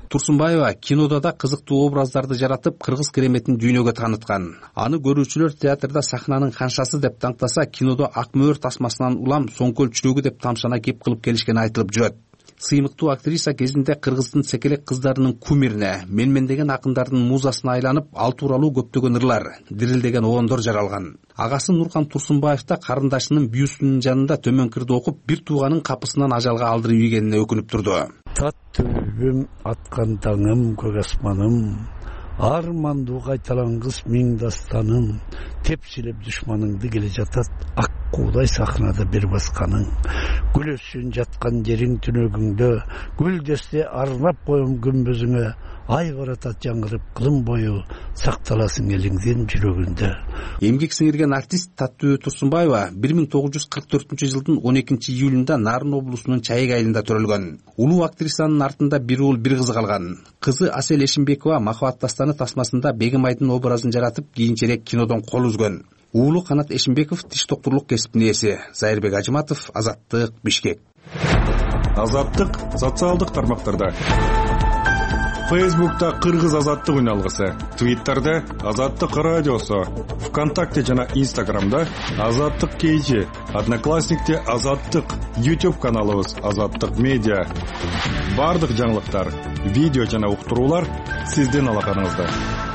Турсунбаева кинодо да кызыктуу образдарды жаратып, кыргыз кереметин дүйнөгө тааныткан. Аны көрүүчүлөр театрда сахнанын ханшасы деп таңтаса, кинодо ак мөөр тасмасынан улам соңкөл чүрөгү деп тамшана кеп кылып келишкени айтылып жүрөт. Сыймыктуу актриса кезинде Кыргыздын секелек кыздарынын кумирине, менмендеген акындардын музасына айланып, ал тууралуу көптөгөн ырлар, дирилдеген обондор жаралган. Агасы Нуркан Турсунбаев да карындашынын бүүсүнүн жанында төмөнкүрдү окуп, бир тууганын капысынан ажалга алдырып ийгенине өкүнүп турду. Таттүбүм аткан таңым көк асманым, армандуу кайталангыс миң дастаным, тепсилеп душманыңды келе жатат ак куудай сахнада бир басканың. Гүлөсүн жаткан жериң түнөгүңдө, гүл десте арнап коем күмбөзүңө, ай баратат жаңырып кылым бою, сакталасың элиңдин жүрөгүндө. Эмгек сиңирген артист Таттуу Турсунбаева 1944-жылдын 12-июлунда Нарын облусунун Чайык айылында төрөлгөн. Улуу актрисанын артында бир уул бир кыз калган. Кызы Асель Эшимбекова Махабат дастаны тасмасында Бегимайдын образын жаратып, кийинчерээк кинодон кол үзгөн. Уулу Канат Эшимбеков тиш доктурлук кесиптин ээси. Зайырбек Ажыматов, Азаттык, Бишкек. Азаттык социалдык тармактарда. Фейсбукта Кыргыз азаттык үналгысы, Твиттерде Азаттык радиосу, ВКонтакте жана Инстаграмда Азаттык KG, Одноклассникте Азаттык, YouTube каналыбыз Азаттык медиа. Бардык жаңылыктар, видео жана уктуруулар сиздин алаканыңызда.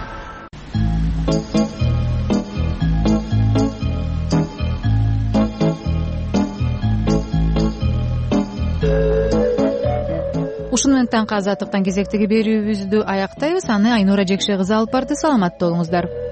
Ушуну менен таңкы азаттыктан кезектеги берүүбүздү аяктайбыз. Аны Айнура Жекше кызы алып барды. Саламатта болуңуздар.